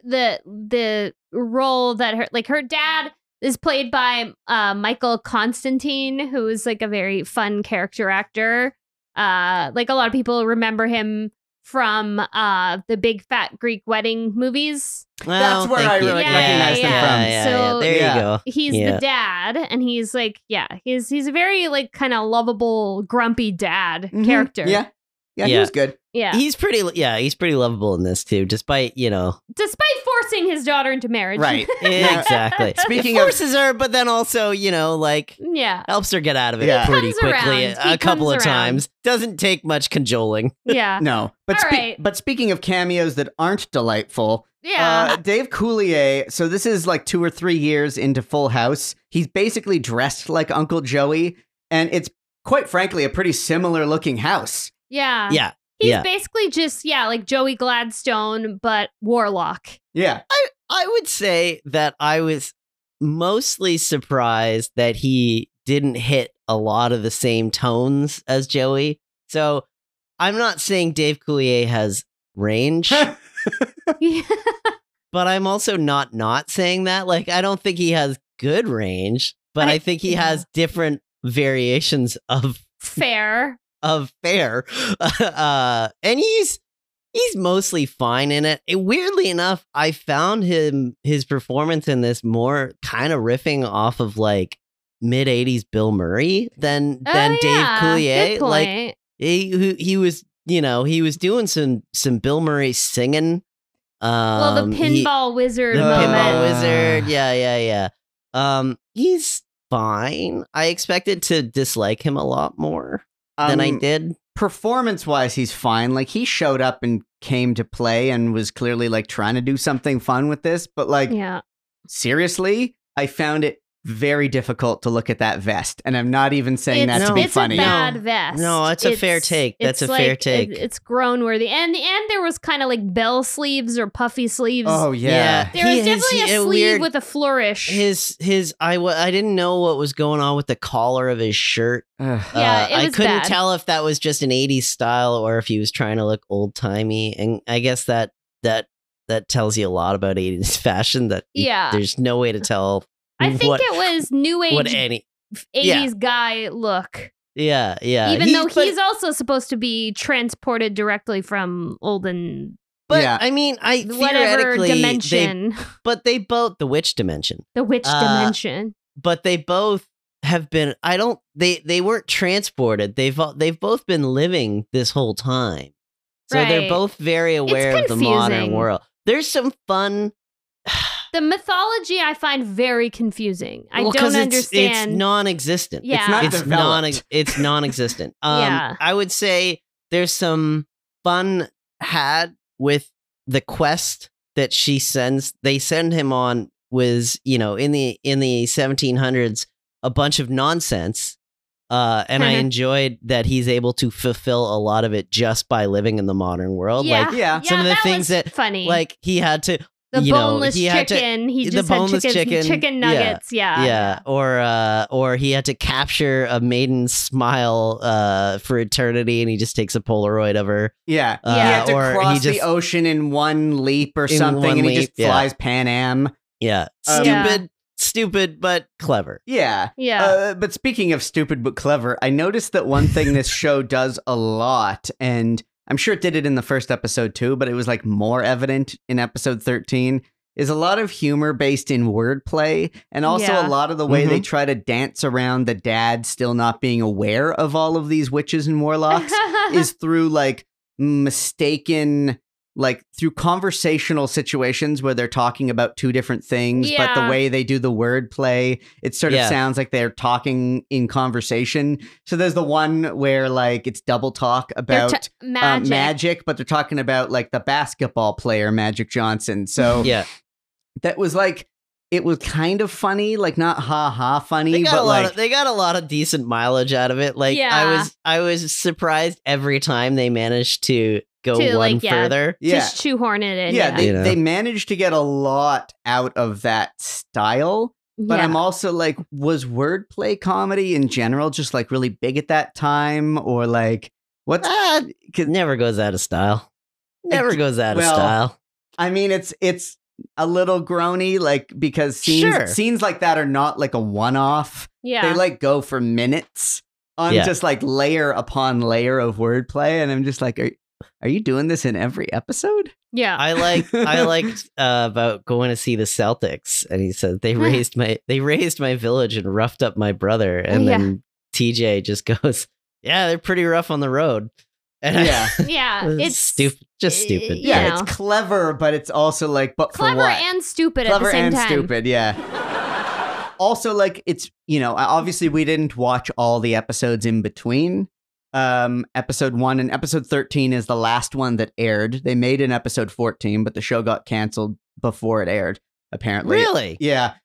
[SPEAKER 2] the role that her dad is played by Michael Constantine, who is like a very fun character actor. Like a lot of people remember him from the Big Fat Greek Wedding movies.
[SPEAKER 3] Well,
[SPEAKER 1] That's where
[SPEAKER 3] thank
[SPEAKER 1] I
[SPEAKER 3] you.
[SPEAKER 1] really
[SPEAKER 2] Yeah,
[SPEAKER 1] recognize them
[SPEAKER 2] yeah.
[SPEAKER 1] from.
[SPEAKER 3] Yeah,
[SPEAKER 2] So-
[SPEAKER 3] there
[SPEAKER 1] Yeah.
[SPEAKER 3] you go.
[SPEAKER 2] He's
[SPEAKER 3] Yeah.
[SPEAKER 2] the dad, and he's like, he's a very like kind of lovable, grumpy dad
[SPEAKER 1] Mhm.
[SPEAKER 2] character.
[SPEAKER 1] Yeah, he
[SPEAKER 3] Yeah.
[SPEAKER 1] was good.
[SPEAKER 2] Yeah.
[SPEAKER 3] He's pretty lovable in this too, despite,
[SPEAKER 2] Despite forcing his daughter into marriage.
[SPEAKER 1] Right.
[SPEAKER 3] exactly.
[SPEAKER 1] Speaking
[SPEAKER 3] It
[SPEAKER 1] of-
[SPEAKER 3] forces her, but then also, like
[SPEAKER 2] Yeah.
[SPEAKER 3] helps her get out of it
[SPEAKER 1] Yeah. He
[SPEAKER 3] pretty
[SPEAKER 2] comes
[SPEAKER 3] quickly
[SPEAKER 2] around. He
[SPEAKER 3] a couple
[SPEAKER 2] comes
[SPEAKER 3] of
[SPEAKER 2] around.
[SPEAKER 3] times. Doesn't take much cajoling.
[SPEAKER 2] Yeah.
[SPEAKER 1] No, but
[SPEAKER 2] All right.
[SPEAKER 1] but speaking of cameos that aren't delightful,
[SPEAKER 2] Yeah.
[SPEAKER 1] Dave Coulier. So this is like 2 or 3 years into Full House. He's basically dressed like Uncle Joey, and it's quite frankly a pretty similar looking house.
[SPEAKER 2] Yeah.
[SPEAKER 3] Yeah.
[SPEAKER 2] He's
[SPEAKER 3] yeah.
[SPEAKER 2] basically just, like Joey Gladstone, but warlock.
[SPEAKER 1] Yeah,
[SPEAKER 3] I would say that I was mostly surprised that he didn't hit a lot of the same tones as Joey. So I'm not saying Dave Coulier has range, but I'm also not saying that. Like, I don't think he has good range, but I think he has different variations of
[SPEAKER 2] Fair.
[SPEAKER 3] fair. And he's mostly fine in it. Weirdly enough, I found his performance in this more kind of riffing off of like mid 80s Bill Murray than Dave Coulier.
[SPEAKER 2] Good point.
[SPEAKER 3] Like he was, he was doing some Bill Murray singing.
[SPEAKER 2] Well, the pinball wizard
[SPEAKER 3] the
[SPEAKER 2] moment.
[SPEAKER 3] pinball wizard. Yeah. He's fine. I expected to dislike him a lot more than I did.
[SPEAKER 1] Performance-wise, he's fine. Like he showed up and came to play and was clearly like trying to do something fun with this. But like,
[SPEAKER 2] Yeah.
[SPEAKER 1] seriously, I found it very difficult to look at that vest, and I'm not even saying that to be
[SPEAKER 2] it's
[SPEAKER 1] funny.
[SPEAKER 2] a bad vest.
[SPEAKER 3] No, it's a fair take. That's
[SPEAKER 2] it's
[SPEAKER 3] a fair
[SPEAKER 2] like-
[SPEAKER 3] take.
[SPEAKER 2] It's grown worthy. And there was kind of like bell sleeves or puffy sleeves.
[SPEAKER 1] Oh yeah.
[SPEAKER 2] There was
[SPEAKER 3] He has
[SPEAKER 2] definitely a sleeve
[SPEAKER 3] weird-
[SPEAKER 2] with a flourish.
[SPEAKER 3] I didn't know what was going on with the collar of his shirt.
[SPEAKER 1] Ugh.
[SPEAKER 2] Yeah, it
[SPEAKER 3] I
[SPEAKER 2] was
[SPEAKER 3] couldn't
[SPEAKER 2] bad.
[SPEAKER 3] tell if that was just an 80s style or if he was trying to look old timey. And I guess that tells you a lot about 80s fashion.
[SPEAKER 2] Yeah.
[SPEAKER 3] There's no way to tell.
[SPEAKER 2] I think
[SPEAKER 3] what,
[SPEAKER 2] it was new
[SPEAKER 3] what
[SPEAKER 2] age
[SPEAKER 3] any.
[SPEAKER 2] 80s guy look.
[SPEAKER 3] Yeah.
[SPEAKER 2] Even though
[SPEAKER 3] but-
[SPEAKER 2] he's also supposed to be transported directly from olden
[SPEAKER 3] But
[SPEAKER 1] Yeah.
[SPEAKER 3] I mean,
[SPEAKER 2] whatever
[SPEAKER 3] theoretically,
[SPEAKER 2] dimension.
[SPEAKER 3] they both the witch dimension.
[SPEAKER 2] The witch dimension.
[SPEAKER 3] But they both have been. They weren't transported. They've both been living this whole time, so they're
[SPEAKER 2] Right.
[SPEAKER 3] both very aware of the modern
[SPEAKER 2] confusing.
[SPEAKER 3] world. There's some fun.
[SPEAKER 2] The mythology I find very confusing. I
[SPEAKER 3] Well, 'cause
[SPEAKER 2] don't
[SPEAKER 3] It's
[SPEAKER 2] understand.
[SPEAKER 3] non-existent.
[SPEAKER 2] Yeah.
[SPEAKER 1] It's not
[SPEAKER 3] It's
[SPEAKER 1] developed.
[SPEAKER 3] It's non-existent.
[SPEAKER 2] Yeah.
[SPEAKER 3] I would say there's some fun had with the quest that they send him on was, you know, in the 1700s, a bunch of nonsense. And I enjoyed that he's able to fulfill a lot of it just by living in the modern world.
[SPEAKER 2] Yeah.
[SPEAKER 3] Like
[SPEAKER 1] Yeah.
[SPEAKER 3] some of the
[SPEAKER 2] that
[SPEAKER 3] things
[SPEAKER 2] was
[SPEAKER 3] that
[SPEAKER 2] funny.
[SPEAKER 3] like he had to,
[SPEAKER 2] the
[SPEAKER 3] you know,
[SPEAKER 2] boneless
[SPEAKER 3] he had to-
[SPEAKER 2] chicken. He
[SPEAKER 3] the
[SPEAKER 2] just had
[SPEAKER 3] boneless
[SPEAKER 2] chicken nuggets. Yeah.
[SPEAKER 3] or he had to capture a maiden's smile for eternity, and he just takes a Polaroid of her.
[SPEAKER 1] Yeah.
[SPEAKER 2] Yeah.
[SPEAKER 1] He had to
[SPEAKER 3] or he
[SPEAKER 1] cross the
[SPEAKER 3] just-
[SPEAKER 1] ocean in one leap or
[SPEAKER 3] In
[SPEAKER 1] something,
[SPEAKER 3] one
[SPEAKER 1] and he
[SPEAKER 3] leap,
[SPEAKER 1] just
[SPEAKER 3] yeah.
[SPEAKER 1] flies Pan Am.
[SPEAKER 3] Yeah,
[SPEAKER 2] Yeah.
[SPEAKER 3] stupid, but clever.
[SPEAKER 1] Yeah.
[SPEAKER 2] Yeah.
[SPEAKER 1] But speaking of stupid but clever, I noticed that one thing this show does a lot, and I'm sure it did it in the first episode too, but it was like more evident in episode 13, is a lot of humor based in wordplay, and also
[SPEAKER 2] Yeah.
[SPEAKER 1] a lot of the way
[SPEAKER 3] Mhm.
[SPEAKER 1] they try to dance around the dad still not being aware of all of these witches and warlocks is through like mistaken, like through conversational situations where they're talking about two different things, but the
[SPEAKER 2] Yeah.
[SPEAKER 1] way they do the wordplay, it sort of
[SPEAKER 3] Yeah.
[SPEAKER 1] sounds like they're talking in conversation. So there's the one where like it's double talk
[SPEAKER 2] They're
[SPEAKER 1] about
[SPEAKER 2] magic.
[SPEAKER 1] but they're talking about like the basketball player Magic Johnson. So
[SPEAKER 3] Yeah,
[SPEAKER 1] that was like, it was kind of funny, like not ha ha funny,
[SPEAKER 3] they got
[SPEAKER 1] but
[SPEAKER 3] a lot.
[SPEAKER 1] like
[SPEAKER 3] They got a lot of decent mileage out of it. Like
[SPEAKER 2] Yeah.
[SPEAKER 3] I was surprised every time they managed to go
[SPEAKER 2] To,
[SPEAKER 3] one
[SPEAKER 2] like, yeah.
[SPEAKER 3] further.
[SPEAKER 1] yeah.
[SPEAKER 2] Just shoehorn it in.
[SPEAKER 1] Yeah,
[SPEAKER 3] You know?
[SPEAKER 1] they managed to get a lot out of that style. But
[SPEAKER 2] Yeah.
[SPEAKER 1] I'm also like, was wordplay comedy in general just like really big at that time? Or like, what's.
[SPEAKER 3] It never goes out of style. Never goes out
[SPEAKER 1] well,
[SPEAKER 3] of style.
[SPEAKER 1] I mean, it's a little groany, like, because
[SPEAKER 3] Sure.
[SPEAKER 1] scenes like that are not like a one off.
[SPEAKER 2] Yeah.
[SPEAKER 1] They like go for minutes on
[SPEAKER 3] Yeah.
[SPEAKER 1] just like layer upon layer of wordplay. And I'm just like, are you doing this in every episode?
[SPEAKER 2] yeah.
[SPEAKER 3] I liked about going to see the Celtics, and he said they raised my village and roughed up my brother, and
[SPEAKER 2] Yeah.
[SPEAKER 3] then TJ just goes, "Yeah, they're pretty rough on the road." And
[SPEAKER 1] Yeah.
[SPEAKER 2] yeah. It's
[SPEAKER 3] stupid, just stupid.
[SPEAKER 2] You
[SPEAKER 1] Yeah,
[SPEAKER 2] know.
[SPEAKER 1] it's clever, but it's also like, but
[SPEAKER 2] clever
[SPEAKER 1] for what?
[SPEAKER 2] and stupid
[SPEAKER 1] Clever
[SPEAKER 2] at the same
[SPEAKER 1] and
[SPEAKER 2] time.
[SPEAKER 1] stupid, yeah. Also, like, it's, you know, obviously we didn't watch all the episodes in between. Episode 1 and episode 13 is the last one that aired. They made an episode 14, but the show got canceled before it aired, apparently.
[SPEAKER 3] Really?
[SPEAKER 1] Yeah.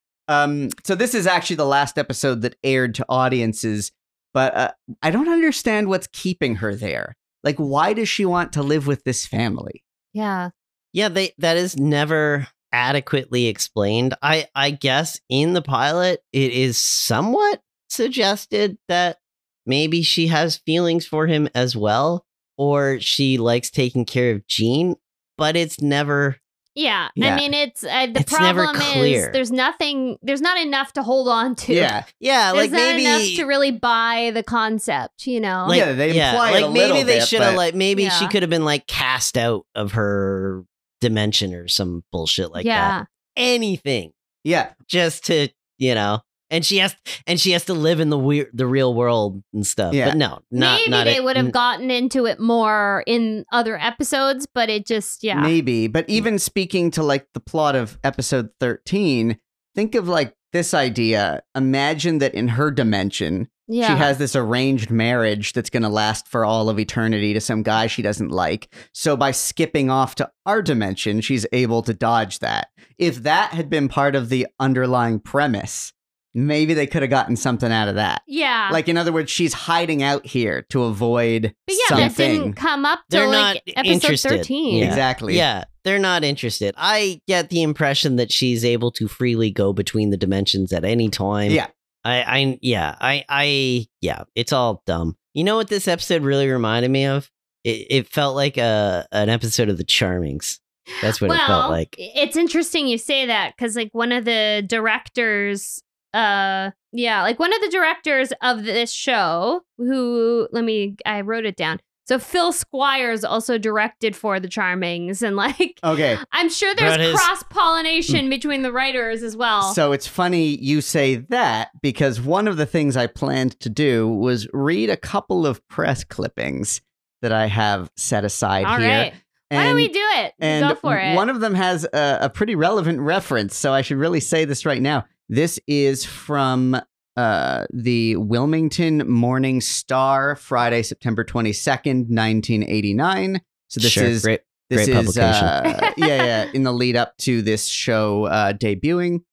[SPEAKER 1] So this is actually the last episode that aired to audiences, but I don't understand what's keeping her there. Like, why does she want to live with this family?
[SPEAKER 2] Yeah.
[SPEAKER 3] Yeah, that is never adequately explained. I guess in the pilot it is somewhat suggested that maybe she has feelings for him as well, or she likes taking care of Jean, but it's never.
[SPEAKER 2] Yeah.
[SPEAKER 1] Yeah.
[SPEAKER 2] I mean, it's the
[SPEAKER 3] It's never
[SPEAKER 2] problem
[SPEAKER 3] clear.
[SPEAKER 2] is there's not enough to hold on to.
[SPEAKER 1] Yeah.
[SPEAKER 3] Yeah,
[SPEAKER 2] There's
[SPEAKER 3] like
[SPEAKER 2] not
[SPEAKER 3] maybe
[SPEAKER 2] enough to really buy the concept, you know?
[SPEAKER 3] like,
[SPEAKER 1] Yeah, they imply it
[SPEAKER 3] like
[SPEAKER 1] a
[SPEAKER 3] maybe
[SPEAKER 1] little
[SPEAKER 3] they
[SPEAKER 1] bit,
[SPEAKER 3] should have
[SPEAKER 1] but-
[SPEAKER 3] like maybe she
[SPEAKER 2] Yeah.
[SPEAKER 3] could have been like cast out of her dimension or some bullshit like
[SPEAKER 2] yeah.
[SPEAKER 3] that. Anything
[SPEAKER 1] Yeah.
[SPEAKER 3] just to, you know, and she has to live in the real world and stuff.
[SPEAKER 1] Yeah.
[SPEAKER 3] But no, not
[SPEAKER 2] Maybe
[SPEAKER 3] not
[SPEAKER 2] they
[SPEAKER 3] it-
[SPEAKER 2] would have gotten into it more in other episodes, but it just, yeah.
[SPEAKER 1] Maybe. But even speaking to like the plot of episode 13, think of like this idea. Imagine that in her dimension,
[SPEAKER 2] Yeah.
[SPEAKER 1] she has this arranged marriage that's going to last for all of eternity to some guy she doesn't like. So by skipping off to our dimension, she's able to dodge that. If that had been part of the underlying premise, maybe they could have gotten something out of that.
[SPEAKER 2] Yeah.
[SPEAKER 1] Like, in other words, she's hiding out here to avoid
[SPEAKER 2] but yeah, that
[SPEAKER 1] something.
[SPEAKER 2] didn't come up
[SPEAKER 3] They're
[SPEAKER 2] till
[SPEAKER 3] not
[SPEAKER 2] like episode
[SPEAKER 3] interested.
[SPEAKER 2] 13.
[SPEAKER 3] Yeah.
[SPEAKER 1] Exactly.
[SPEAKER 3] Yeah, they're not interested. I get the impression that she's able to freely go between the dimensions at any time.
[SPEAKER 1] Yeah.
[SPEAKER 3] Yeah, it's all dumb. You know what this episode really reminded me of? It felt like an episode of The Charmings. That's what it felt like.
[SPEAKER 2] It's interesting you say that because like one of the directors, like one of the directors of this show I wrote it down. So Phil Squires also directed for The Charmings, and like
[SPEAKER 1] Okay.
[SPEAKER 2] I'm sure
[SPEAKER 3] That
[SPEAKER 2] there's
[SPEAKER 3] is-
[SPEAKER 2] cross-pollination between the writers as well.
[SPEAKER 1] So it's funny you say that, because one of the things I planned to do was read a couple of press clippings that I have set aside
[SPEAKER 2] All
[SPEAKER 1] here.
[SPEAKER 2] right. Why don't we do it?
[SPEAKER 1] And
[SPEAKER 2] Go for it.
[SPEAKER 1] one of them has a pretty relevant reference, so I should really say this right now. This is from the Wilmington Morning Star, Friday, September 22nd, 1989. So this
[SPEAKER 3] Sure,
[SPEAKER 1] is
[SPEAKER 3] great
[SPEAKER 1] this
[SPEAKER 3] great
[SPEAKER 1] is
[SPEAKER 3] publication.
[SPEAKER 1] in the lead up to this show debuting.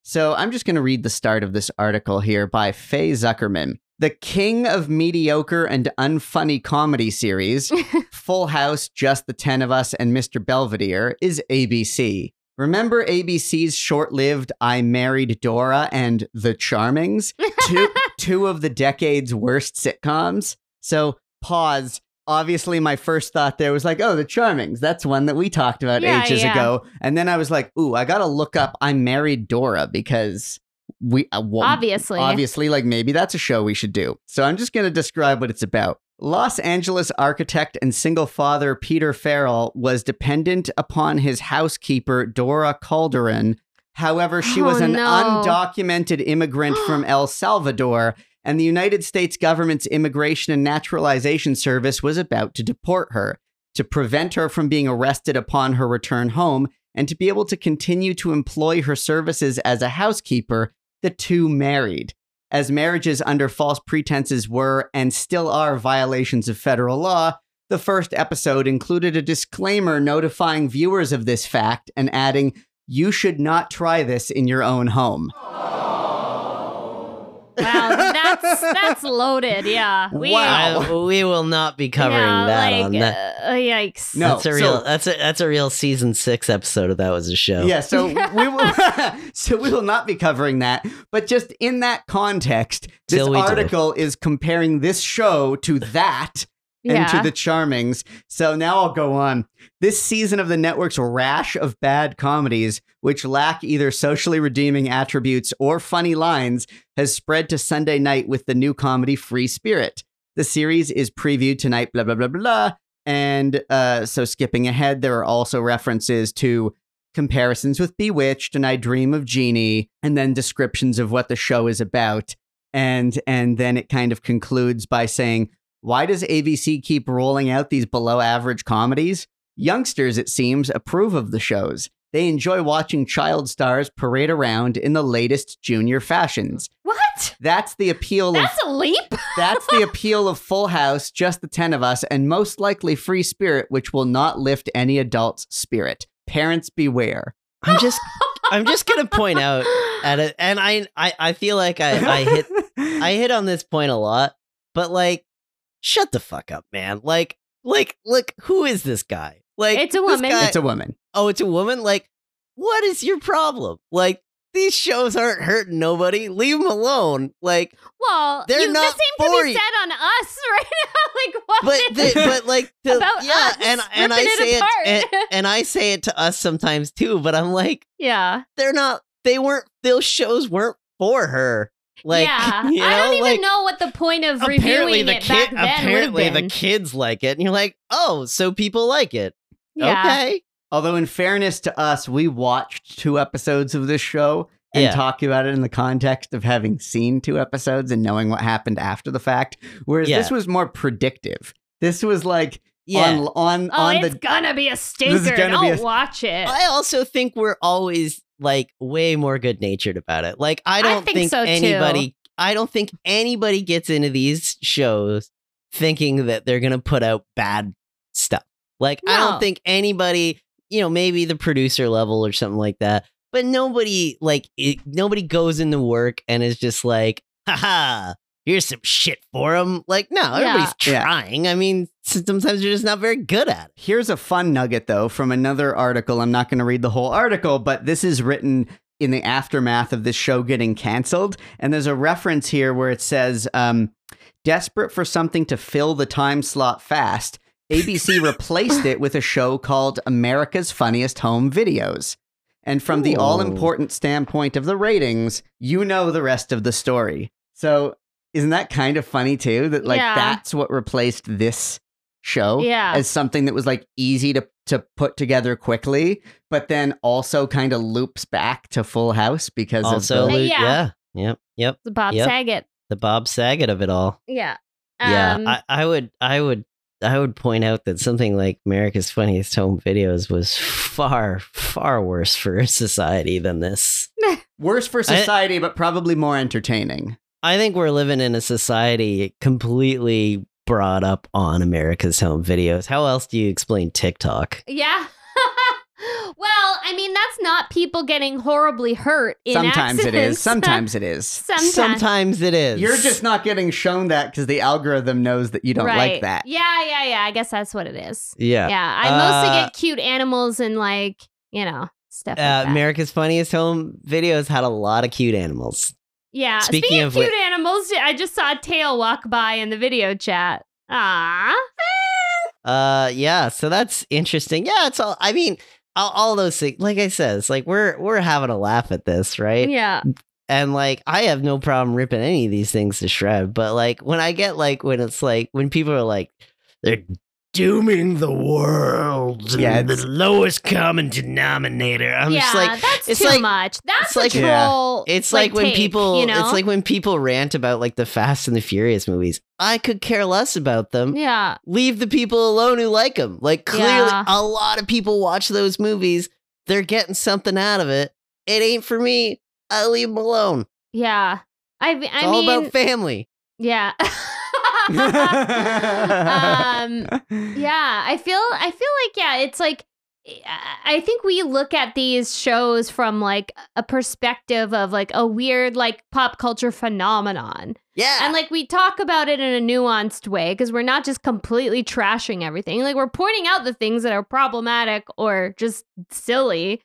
[SPEAKER 1] So I'm just going to read the start of this article here by Faye Zuckerman. The king of mediocre and unfunny comedy series, Full House, Just the 10 of Us, and Mr. Belvedere, is ABC. Remember ABC's short-lived I Married Dora and The Charmings? Two of the decade's worst sitcoms? So, pause. Obviously, my first thought there was like, oh, The Charmings. That's one that we talked about ages ago. And then I was like, ooh, I got to look up I Married Dora because... obviously, like maybe that's a show we should do. So I'm just going to describe what it's about. Los Angeles architect and single father Peter Farrell was dependent upon his housekeeper Dora Calderon. However, she was an undocumented immigrant from El Salvador, and the United States government's Immigration and Naturalization Service was about to deport her. To prevent her from being arrested upon her return home, and to be able to continue to employ her services as a housekeeper, the two married. As marriages under false pretenses were and still are violations of federal law, the first episode included a disclaimer notifying viewers of this fact and adding, "You should not try this in your own home."
[SPEAKER 2] Wow, that's loaded. Yeah.
[SPEAKER 3] We will not be covering that on that.
[SPEAKER 2] Yikes.
[SPEAKER 1] No,
[SPEAKER 3] that's a real season 6 episode of That Was a Show.
[SPEAKER 1] Yeah, so we will not be covering that. But just in that context, this article is comparing this show to that. And to The Charmings. So now I'll go on. This season of the network's rash of bad comedies, which lack either socially redeeming attributes or funny lines, has spread to Sunday night with the new comedy Free Spirit. The series is previewed tonight, blah, blah, blah, blah. And so skipping ahead, there are also references to comparisons with Bewitched and I Dream of Jeannie, and then descriptions of what the show is about. And then it kind of concludes by saying, why does ABC keep rolling out these below-average comedies? Youngsters, it seems, approve of the shows. They enjoy watching child stars parade around in the latest junior fashions.
[SPEAKER 2] What?
[SPEAKER 1] That's the appeal
[SPEAKER 2] That's a leap?
[SPEAKER 1] That's the appeal of Full House, Just the 10 of Us, and most likely Free Spirit, which will not lift any adult's spirit. Parents beware.
[SPEAKER 3] I'm just gonna point out at it, and I feel like I hit on this point a lot, but like, shut the fuck up, man. Like, look, who is this guy? Like,
[SPEAKER 2] it's a woman.
[SPEAKER 1] It's a woman.
[SPEAKER 3] Oh, it's a woman? Like, what is your problem? Like, these shows aren't hurting nobody. Leave them alone. Like,
[SPEAKER 2] well,
[SPEAKER 3] they're not
[SPEAKER 2] the same could be said on us right now. Like, what?
[SPEAKER 3] But like,
[SPEAKER 2] about us,
[SPEAKER 3] and I say it, and I say it to us sometimes too. But I'm like,
[SPEAKER 2] yeah,
[SPEAKER 3] those shows weren't for her. Like,
[SPEAKER 2] yeah,
[SPEAKER 3] you know,
[SPEAKER 2] I don't even know what the point of reviewing it back then
[SPEAKER 3] apparently
[SPEAKER 2] would have been.
[SPEAKER 3] The kids like it, and you're like, oh, so people like it.
[SPEAKER 2] Yeah.
[SPEAKER 3] Okay.
[SPEAKER 1] Although, in fairness to us, we watched 2 episodes of this show and talk about it in the context of having seen 2 episodes and knowing what happened after the fact. Whereas this was more predictive. This was like
[SPEAKER 2] it's gonna be a stinker. Don't watch it.
[SPEAKER 3] I also think we're always like way more good natured about it. Like, I don't think
[SPEAKER 2] so,
[SPEAKER 3] anybody.
[SPEAKER 2] too.
[SPEAKER 3] I don't think anybody gets into these shows thinking that they're gonna put out bad stuff. Like,
[SPEAKER 2] No.
[SPEAKER 3] I don't think anybody, maybe the producer level or something like that, but nobody nobody goes into work and is just like, haha, here's some shit for them. Like, no, everybody's trying. I mean, sometimes they're just not very good at it.
[SPEAKER 1] Here's a fun nugget, though, from another article. I'm not going to read the whole article, but this is written in the aftermath of this show getting canceled. And there's a reference here where it says, desperate for something to fill the time slot fast, ABC replaced it with a show called America's Funniest Home Videos. And from the all-important standpoint of the ratings, you know the rest of the story. So isn't that kind of funny, too? That, like, that's what replaced this show as something that was, like, easy to put together quickly, but then also kind of loops back to Full House because
[SPEAKER 3] also,
[SPEAKER 1] of the...
[SPEAKER 3] Yep.
[SPEAKER 2] The Bob Saget.
[SPEAKER 3] The Bob Saget of it all.
[SPEAKER 2] Yeah.
[SPEAKER 3] I would point out that something like America's Funniest Home Videos was far, far worse for society than this.
[SPEAKER 1] Worse for society, but probably more entertaining.
[SPEAKER 3] I think we're living in a society completely brought up on America's Home Videos. How else do you explain TikTok?
[SPEAKER 2] Yeah. Well, I mean, that's not people getting horribly hurt in
[SPEAKER 1] Sometimes it is.
[SPEAKER 2] accidents.
[SPEAKER 1] Sometimes it is.
[SPEAKER 3] Sometimes it is.
[SPEAKER 1] You're just not getting shown that because the algorithm knows that you don't
[SPEAKER 2] right.
[SPEAKER 1] like that.
[SPEAKER 2] Yeah. I guess that's what it is.
[SPEAKER 3] Yeah.
[SPEAKER 2] Yeah. I mostly get cute animals and like, stuff like that.
[SPEAKER 3] America's Funniest Home Videos had a lot of cute animals.
[SPEAKER 2] Yeah.
[SPEAKER 3] Speaking
[SPEAKER 2] Speaking
[SPEAKER 3] of
[SPEAKER 2] of cute animals, I just saw a tail walk by in the video chat. Ah.
[SPEAKER 3] Yeah, so that's interesting. Yeah, it's all. I mean, all those things. Like I said, it's like we're having a laugh at this, right?
[SPEAKER 2] Yeah.
[SPEAKER 3] And like, I have no problem ripping any of these things to shred. But like, when I get like, when it's like, when people are like, they're dooming the world,
[SPEAKER 1] Yeah,
[SPEAKER 3] and the lowest common denominator. I'm just like,
[SPEAKER 2] that's
[SPEAKER 3] it's
[SPEAKER 2] too
[SPEAKER 3] like,
[SPEAKER 2] much. That's
[SPEAKER 3] it's like-
[SPEAKER 2] a troll.
[SPEAKER 3] It's like when
[SPEAKER 2] take,
[SPEAKER 3] people,
[SPEAKER 2] you know?
[SPEAKER 3] it's like when people rant about like the Fast and the Furious movies. I could care less about them.
[SPEAKER 2] Yeah.
[SPEAKER 3] Leave the people alone who like them. Like clearly,
[SPEAKER 2] Yeah.
[SPEAKER 3] a lot of people watch those movies. They're getting something out of it. It ain't for me. I leave them alone.
[SPEAKER 2] Yeah. I
[SPEAKER 3] It's
[SPEAKER 2] mean,
[SPEAKER 3] all about family.
[SPEAKER 2] yeah. Yeah, I feel like, yeah, it's like, I think we look at these shows from like a perspective of like a weird like pop culture phenomenon.
[SPEAKER 3] Yeah.
[SPEAKER 2] And like we talk about it in a nuanced way because we're not just completely trashing everything. Like we're pointing out the things that are problematic or just silly.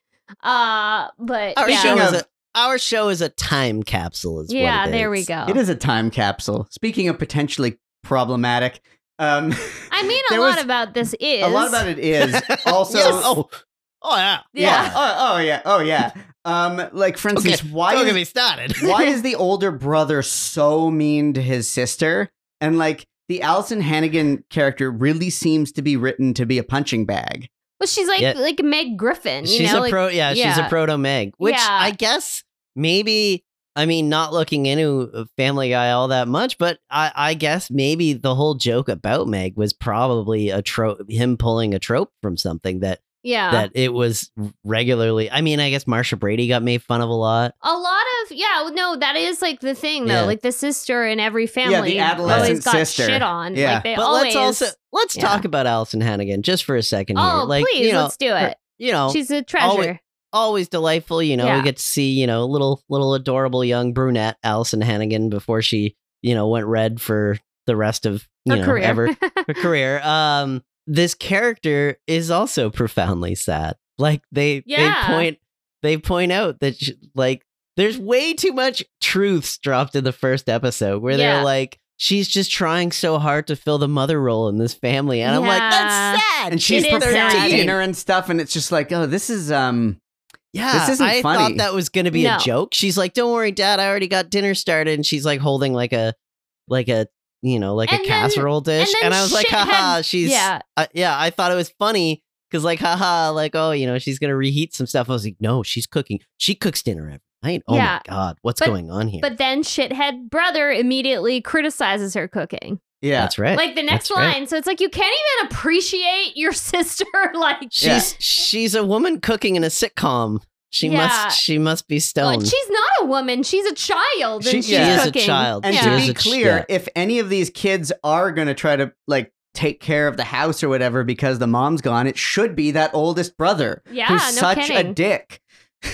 [SPEAKER 2] But yeah.
[SPEAKER 3] Our show is a time capsule. Is
[SPEAKER 2] Yeah,
[SPEAKER 3] what it
[SPEAKER 2] there
[SPEAKER 3] is.
[SPEAKER 2] we go.
[SPEAKER 1] It is a time capsule. Speaking of potentially problematic,
[SPEAKER 2] I mean, a
[SPEAKER 1] there
[SPEAKER 2] lot
[SPEAKER 1] was-
[SPEAKER 2] about this is.
[SPEAKER 1] a lot about it is also.
[SPEAKER 3] Yes. Oh yeah.
[SPEAKER 2] Yeah.
[SPEAKER 1] Oh yeah. Like for instance, why
[SPEAKER 3] Don't
[SPEAKER 1] is,
[SPEAKER 3] get me started.
[SPEAKER 1] why is the older brother so mean to his sister? And like the Allison Hannigan character really seems to be written to be a punching bag.
[SPEAKER 2] Well, she's like
[SPEAKER 3] Yeah.
[SPEAKER 2] like Meg Griffin. You
[SPEAKER 3] She's
[SPEAKER 2] know?
[SPEAKER 3] a
[SPEAKER 2] like,
[SPEAKER 3] she's a
[SPEAKER 2] yeah.
[SPEAKER 3] proto Meg, which
[SPEAKER 2] Yeah.
[SPEAKER 3] I guess maybe, I mean, not looking into Family Guy all that much, but I guess maybe the whole joke about Meg was probably a trope, him pulling a trope from something that
[SPEAKER 2] Yeah.
[SPEAKER 3] that it was regularly. I mean, I guess Marsha Brady got made fun of a lot.
[SPEAKER 2] A lot of no, that is like the thing though.
[SPEAKER 3] Yeah.
[SPEAKER 2] Like the sister in every family
[SPEAKER 1] adolescent
[SPEAKER 2] always got
[SPEAKER 1] sister.
[SPEAKER 2] shit on.
[SPEAKER 1] Yeah.
[SPEAKER 2] Like they
[SPEAKER 3] But
[SPEAKER 2] always.
[SPEAKER 3] let's
[SPEAKER 2] yeah.
[SPEAKER 3] talk about Allison Hannigan just for a second here.
[SPEAKER 2] Oh,
[SPEAKER 3] Like,
[SPEAKER 2] please,
[SPEAKER 3] you know,
[SPEAKER 2] let's do it.
[SPEAKER 3] You know,
[SPEAKER 2] She's a treasure.
[SPEAKER 3] always delightful. You know,
[SPEAKER 2] Yeah.
[SPEAKER 3] we get to see, you know, little adorable young brunette Allison Hannigan before she, you know, went red for the rest of
[SPEAKER 2] Her career.
[SPEAKER 3] her career. This character is also profoundly sad. Like they point out that like there's way too much truths dropped in the first episode where
[SPEAKER 2] Yeah.
[SPEAKER 3] they're like, she's just trying so hard to fill the mother role in this family, and I'm like,
[SPEAKER 2] Yeah.
[SPEAKER 3] that's sad.
[SPEAKER 1] And she's
[SPEAKER 2] It is
[SPEAKER 1] preparing
[SPEAKER 2] sad.
[SPEAKER 1] dinner and stuff, and it's just like, oh, this is
[SPEAKER 3] Yeah,
[SPEAKER 1] This isn't
[SPEAKER 3] I
[SPEAKER 1] funny.
[SPEAKER 3] thought that was gonna be
[SPEAKER 2] No.
[SPEAKER 3] a joke. She's like, "Don't worry, Dad, I already got dinner started," and she's like holding like a you know, like
[SPEAKER 2] And
[SPEAKER 3] a
[SPEAKER 2] then-
[SPEAKER 3] casserole dish,
[SPEAKER 2] then
[SPEAKER 3] and I was like, "Haha,
[SPEAKER 2] shithead-
[SPEAKER 3] she's
[SPEAKER 2] yeah.
[SPEAKER 3] yeah." I thought it was funny because like, haha, like, oh, you know, she's gonna reheat some stuff. I was like, no, she's cooking. She cooks dinner every night. Oh
[SPEAKER 2] Yeah.
[SPEAKER 3] my god, what's
[SPEAKER 2] But-
[SPEAKER 3] going on here?
[SPEAKER 2] But then shithead brother immediately criticizes her cooking.
[SPEAKER 1] yeah.
[SPEAKER 3] That's right.
[SPEAKER 2] Like the next
[SPEAKER 3] That's right.
[SPEAKER 2] line. So it's like you can't even appreciate your sister. Like
[SPEAKER 3] She's a woman cooking in a sitcom. She
[SPEAKER 2] Yeah.
[SPEAKER 3] must be
[SPEAKER 2] well,
[SPEAKER 3] stoned.
[SPEAKER 2] she's not a woman. She's a child.
[SPEAKER 1] She-
[SPEAKER 2] And she's
[SPEAKER 1] yeah.
[SPEAKER 3] She is a
[SPEAKER 2] cooking.
[SPEAKER 3] child.
[SPEAKER 1] And
[SPEAKER 2] Yeah.
[SPEAKER 3] She
[SPEAKER 1] to
[SPEAKER 3] is
[SPEAKER 1] be
[SPEAKER 3] a
[SPEAKER 1] clear,
[SPEAKER 3] yeah.
[SPEAKER 1] if any of these kids are going to try to like take care of the house or whatever because the mom's gone, it should be that oldest brother
[SPEAKER 2] Yeah,
[SPEAKER 1] who's
[SPEAKER 2] no
[SPEAKER 1] such a
[SPEAKER 2] kidding.
[SPEAKER 1] dick.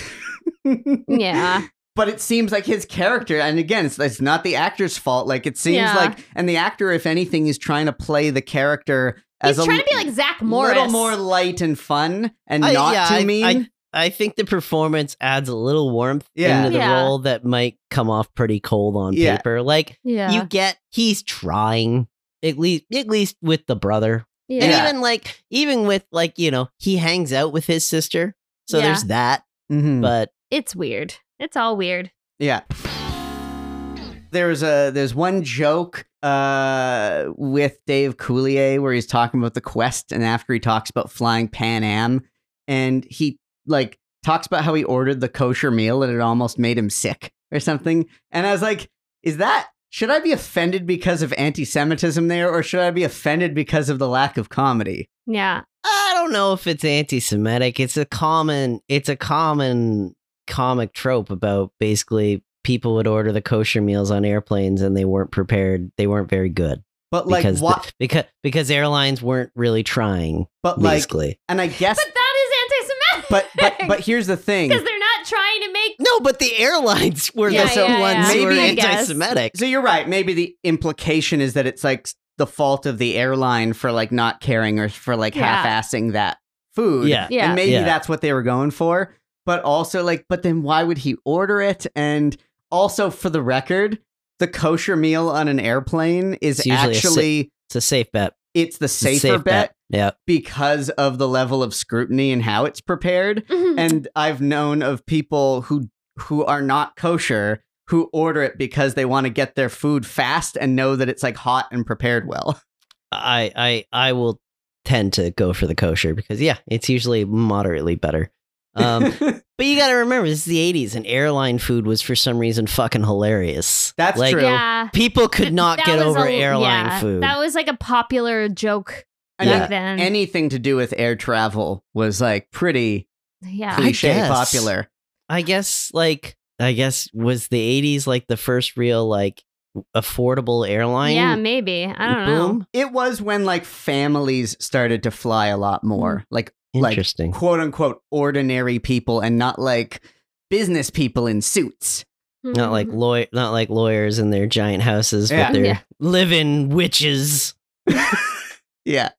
[SPEAKER 2] Yeah.
[SPEAKER 1] But it seems like his character, and again, it's not the actor's fault. Like it seems
[SPEAKER 2] Yeah.
[SPEAKER 1] like, and the actor, if anything, is trying to play the character as
[SPEAKER 2] He's
[SPEAKER 1] a
[SPEAKER 2] trying to be like Zach Morris.
[SPEAKER 1] little more light and fun and not too mean.
[SPEAKER 3] I think the performance adds a little warmth
[SPEAKER 1] Yeah.
[SPEAKER 3] into the
[SPEAKER 2] Yeah.
[SPEAKER 3] role that might come off pretty cold on
[SPEAKER 1] Yeah.
[SPEAKER 3] paper. Like
[SPEAKER 2] Yeah.
[SPEAKER 3] you get, he's trying at least with the brother,
[SPEAKER 2] yeah.
[SPEAKER 3] and even with like, you know, he hangs out with his sister, so
[SPEAKER 2] Yeah.
[SPEAKER 3] there's that.
[SPEAKER 1] Mhm.
[SPEAKER 3] But
[SPEAKER 2] It's weird. It's all weird.
[SPEAKER 1] Yeah. There's one joke with Dave Coulier where he's talking about the quest, and after he talks about flying Pan Am, and he like talks about how he ordered the kosher meal and it almost made him sick or something. And I was like, should I be offended because of anti-Semitism there, or should I be offended because of the lack of comedy?
[SPEAKER 2] Yeah.
[SPEAKER 3] I don't know if it's anti-Semitic. It's a common comic trope about basically people would order the kosher meals on airplanes and they weren't prepared. They weren't very good.
[SPEAKER 1] But like
[SPEAKER 3] because
[SPEAKER 1] what?
[SPEAKER 3] because airlines weren't really trying.
[SPEAKER 1] But like,
[SPEAKER 3] Basically,
[SPEAKER 1] and I guess
[SPEAKER 2] But that is
[SPEAKER 1] but here's the thing.
[SPEAKER 2] Because they're not trying to make.
[SPEAKER 3] No, but the airlines were
[SPEAKER 2] Yeah,
[SPEAKER 3] the
[SPEAKER 2] yeah,
[SPEAKER 3] ones who were
[SPEAKER 1] Maybe- I
[SPEAKER 2] guess.
[SPEAKER 3] anti-Semitic.
[SPEAKER 1] So you're right. Maybe the implication is that it's like the fault of the airline for like not caring or for like
[SPEAKER 2] Yeah.
[SPEAKER 1] half-assing that food.
[SPEAKER 3] Yeah.
[SPEAKER 2] Yeah.
[SPEAKER 1] And maybe
[SPEAKER 3] Yeah.
[SPEAKER 1] that's what they were going for. But also like, but then why would he order it? And also for the record, the kosher meal on an airplane is
[SPEAKER 3] It's usually
[SPEAKER 1] actually,
[SPEAKER 3] It's a safe bet.
[SPEAKER 1] it's the
[SPEAKER 3] It's a
[SPEAKER 1] safer
[SPEAKER 3] safe
[SPEAKER 1] bet
[SPEAKER 3] Yeah.
[SPEAKER 1] because of the level of scrutiny and how it's prepared.
[SPEAKER 2] Mhm.
[SPEAKER 1] And I've known of people who are not kosher who order it because they want to get their food fast and know that it's like hot and prepared well.
[SPEAKER 3] I will tend to go for the kosher because it's usually moderately better. But you got to remember, this is the 80s, and airline food was for some reason fucking hilarious.
[SPEAKER 1] That's
[SPEAKER 3] like,
[SPEAKER 1] true.
[SPEAKER 2] Yeah.
[SPEAKER 3] People could not
[SPEAKER 2] That
[SPEAKER 3] get
[SPEAKER 2] was
[SPEAKER 3] over airline
[SPEAKER 2] yeah,
[SPEAKER 3] food.
[SPEAKER 2] That was like a popular joke
[SPEAKER 1] I
[SPEAKER 3] Yeah.
[SPEAKER 2] back then.
[SPEAKER 1] Anything to do with air travel was like pretty
[SPEAKER 2] yeah.
[SPEAKER 1] cliche
[SPEAKER 3] guess.
[SPEAKER 1] popular.
[SPEAKER 3] I guess was the 80s like the first real like affordable airline?
[SPEAKER 2] Yeah, maybe. I don't know.
[SPEAKER 3] boom?
[SPEAKER 1] It was when like families started to fly a lot more, like
[SPEAKER 3] Interesting.
[SPEAKER 1] quote unquote ordinary people and not like business people in suits.
[SPEAKER 3] Not like
[SPEAKER 2] Mhm.
[SPEAKER 3] not like lawyers in their giant houses
[SPEAKER 1] Yeah.
[SPEAKER 3] with their
[SPEAKER 2] Yeah.
[SPEAKER 3] live-in witches.
[SPEAKER 1] Yeah.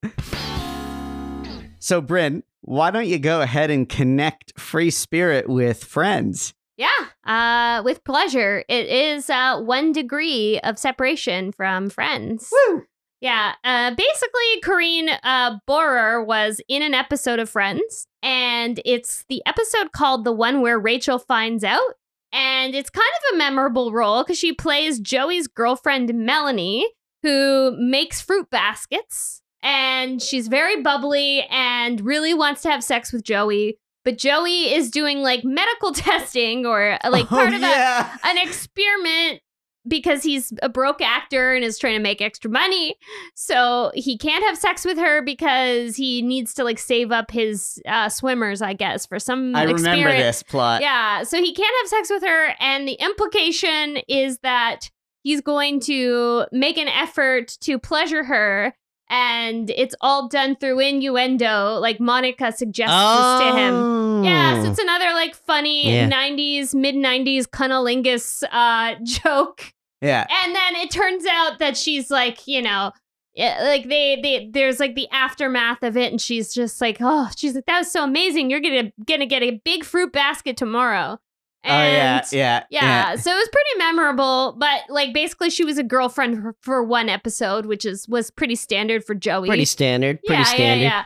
[SPEAKER 1] So Bryn, why don't you go ahead and connect Free Spirit with friends?
[SPEAKER 2] Yeah, with pleasure. It is 1 degree of separation from Friends.
[SPEAKER 1] Woo!
[SPEAKER 2] Yeah, basically, Corinne Borer was in an episode of Friends, and it's the episode called The One Where Rachel Finds Out. And it's kind of a memorable role because she plays Joey's girlfriend, Melanie, who makes fruit baskets. And she's very bubbly and really wants to have sex with Joey. But Joey is doing like medical testing or like part of an experiment because he's a broke actor and is trying to make extra money. So he can't have sex with her because he needs to like save up his swimmers, I guess, for some
[SPEAKER 1] I remember
[SPEAKER 2] experiment.
[SPEAKER 1] this plot.
[SPEAKER 2] Yeah, so he can't have sex with her, and the implication is that he's going to make an effort to pleasure her, and it's all done through innuendo, like Monica suggests this to him. Yeah, so it's another like funny
[SPEAKER 3] Yeah.
[SPEAKER 2] 90s, mid-90s cunnilingus joke.
[SPEAKER 1] Yeah.
[SPEAKER 2] And then it turns out that she's like, you know, like there's like the aftermath of it, and she's just like, oh, she's like, that was so amazing. You're gonna get a big fruit basket tomorrow. And
[SPEAKER 1] yeah.
[SPEAKER 2] so it was pretty memorable, but like basically she was a girlfriend for one episode, which was pretty standard for Joey.
[SPEAKER 3] Pretty standard. Pretty standard.
[SPEAKER 2] Yeah.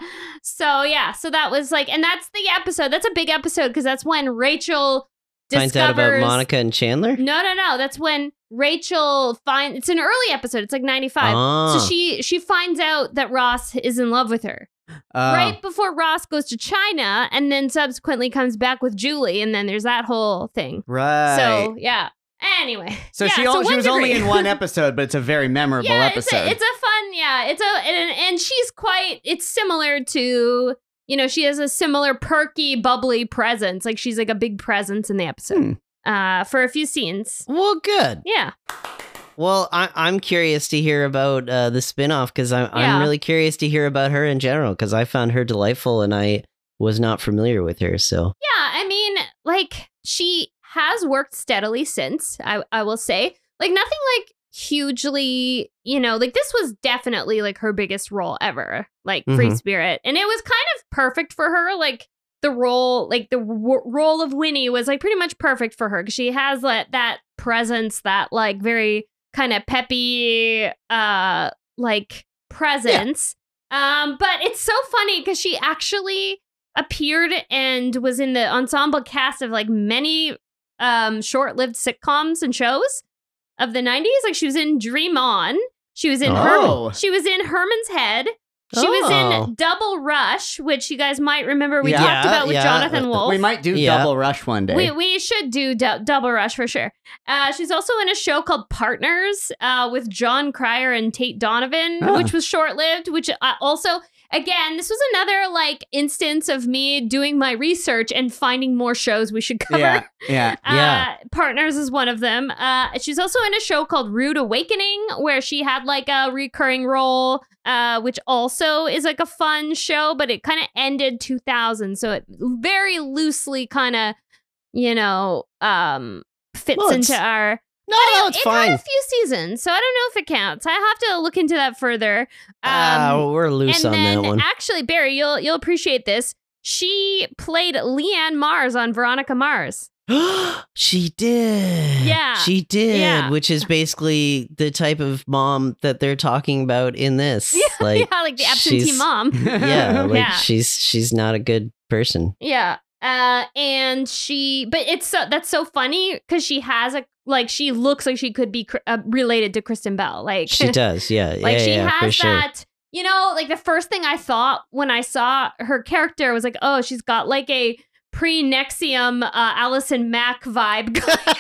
[SPEAKER 2] So that was like, and that's the episode. That's a big episode because that's when Rachel
[SPEAKER 3] Finds out about Monica and Chandler?
[SPEAKER 2] No. That's when Rachel finds. It's an early episode. It's like 95.
[SPEAKER 3] Ah.
[SPEAKER 2] So she finds out that Ross is in love with her right before Ross goes to China, and then subsequently comes back with Julie, and then there's that whole thing.
[SPEAKER 1] Right.
[SPEAKER 2] So yeah. Anyway,
[SPEAKER 1] So
[SPEAKER 2] yeah,
[SPEAKER 1] she was only in one episode, but it's a very memorable episode.
[SPEAKER 2] It's a fun, and she's quite. It's similar to, you know, she has a similar perky, bubbly presence. Like she's like a big presence in the episode. For a few scenes.
[SPEAKER 3] Well, good.
[SPEAKER 2] Yeah.
[SPEAKER 3] Well, I'm curious to hear about the spinoff because I'm
[SPEAKER 2] Yeah.
[SPEAKER 3] really curious to hear about her in general because I found her delightful and I was not familiar with her. So
[SPEAKER 2] Yeah, I mean, like she has worked steadily since. I will say, like nothing like hugely, you know, like this was definitely like her biggest role ever, like Free
[SPEAKER 3] Mhm.
[SPEAKER 2] Spirit, and it was kind of perfect for her. Like the role, like the role of Winnie was like pretty much perfect for her because she has that presence, that like very kind of peppy, like presence. But it's so funny because she actually appeared and was in the ensemble cast of like many short-lived sitcoms and shows of the 90s. Like she was in Dream On. She was in she was in Herman's Head. She was in Double Rush, which you guys might remember we talked about with Jonathan Wolf.
[SPEAKER 1] We might do Double Rush one day.
[SPEAKER 2] We should do Double Rush for sure. She's also in a show called Partners with John Cryer and Tate Donovan, which was short-lived, which also, again, this was another like instance of me doing my research and finding more shows we should cover.
[SPEAKER 1] Yeah.
[SPEAKER 2] Partners is one of them. She's also in a show called Rude Awakening, where she had like a recurring role, which also is like a fun show, but it kind of ended 2000. So it very loosely kind of, fits into our...
[SPEAKER 3] No, it's fine.
[SPEAKER 2] It had a few seasons, so I don't know if it counts. I have to look into that further.
[SPEAKER 3] We're loose on that one.
[SPEAKER 2] Actually, Barry, you'll appreciate this. She played Leanne Mars on Veronica Mars.
[SPEAKER 3] She did.
[SPEAKER 2] Yeah.
[SPEAKER 3] She did,
[SPEAKER 2] Yeah.
[SPEAKER 3] which is basically the type of mom that they're talking about in this.
[SPEAKER 2] Yeah,
[SPEAKER 3] Like,
[SPEAKER 2] like the absentee
[SPEAKER 3] she's-
[SPEAKER 2] mom.
[SPEAKER 3] Yeah, like
[SPEAKER 2] Yeah.
[SPEAKER 3] she's not a good person.
[SPEAKER 2] Yeah. And that's so funny because she has she looks like she could be related to Kristen Bell. Like
[SPEAKER 3] She does, yeah.
[SPEAKER 2] like she
[SPEAKER 3] for
[SPEAKER 2] has
[SPEAKER 3] sure.
[SPEAKER 2] that, like the first thing I thought when I saw her character was like, oh, she's got like a pre-Nexium Allison Mack vibe.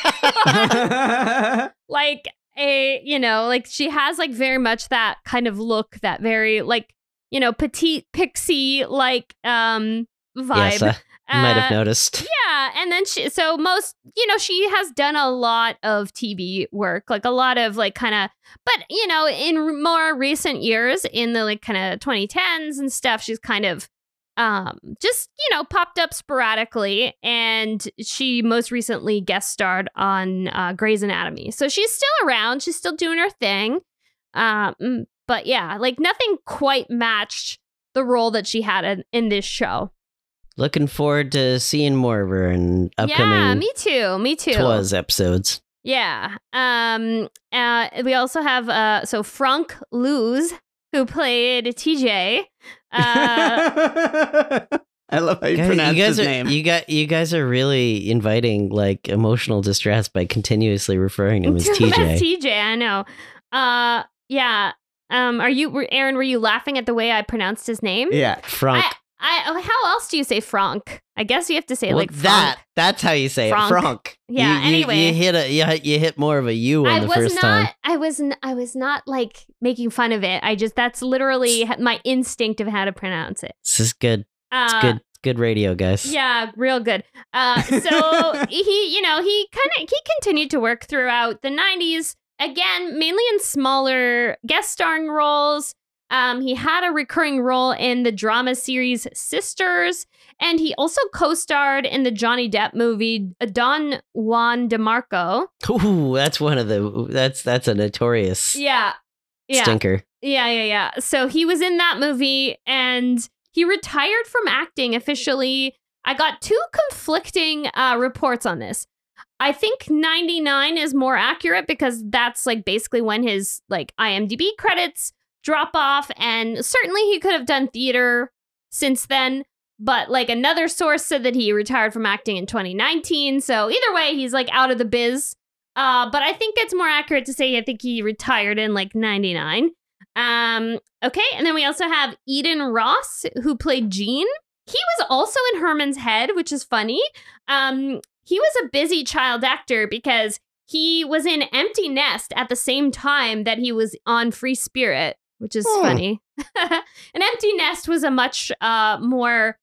[SPEAKER 2] Like like she has like very much that kind of look, that very like, petite pixie like vibe.
[SPEAKER 3] Yes, I might have noticed.
[SPEAKER 2] Yeah, and then she has done a lot of TV work, like a lot of like kind of, but in more recent years, in the like kind of 2010s and stuff, she's kind of just popped up sporadically, and she most recently guest starred on Grey's Anatomy, so she's still around, she's still doing her thing, but yeah, like nothing quite matched the role that she had in this show.
[SPEAKER 3] Looking forward to seeing more of her in upcoming
[SPEAKER 2] Yeah, me too.
[SPEAKER 3] Twas episodes.
[SPEAKER 2] Yeah. We also have Frank Luz, who played TJ.
[SPEAKER 1] I love how you pronounce his name.
[SPEAKER 3] You guys are really inviting like emotional distress by continuously referring to him as TJ.
[SPEAKER 2] That's TJ, I know. Yeah. Aaron, were you laughing at the way I pronounced his name?
[SPEAKER 1] Yeah.
[SPEAKER 3] Frank.
[SPEAKER 2] How else do you say Frank? I guess you have to say it like Frank.
[SPEAKER 3] That's how you say
[SPEAKER 2] Frank.
[SPEAKER 3] it. Frank.
[SPEAKER 2] Yeah, anyway.
[SPEAKER 3] You hit more of a U on the first time.
[SPEAKER 2] I was not like making fun of it. That's literally my instinct of how to pronounce it.
[SPEAKER 3] This is good. It's good radio, guys.
[SPEAKER 2] Yeah, real good. So he continued to work throughout the 90s, again, mainly in smaller guest starring roles. He had a recurring role in the drama series Sisters, and he also co-starred in the Johnny Depp movie Don Juan DeMarco.
[SPEAKER 3] Ooh, that's a notorious stinker.
[SPEAKER 2] Yeah. So he was in that movie, and he retired from acting officially. I got two conflicting reports on this. I think 99 is more accurate because that's like basically when his like IMDb credits drop off, and certainly he could have done theater since then, but like another source said that he retired from acting in 2019, so either way he's like out of the biz, but I think it's more accurate to say I think he retired in like 99. Okay, and then we also have Eden Ross, who played Gene. He was also in Herman's Head, which is funny. He was a busy child actor because he was in Empty Nest at the same time that he was on Free Spirit, which is funny. And Empty Nest was a much more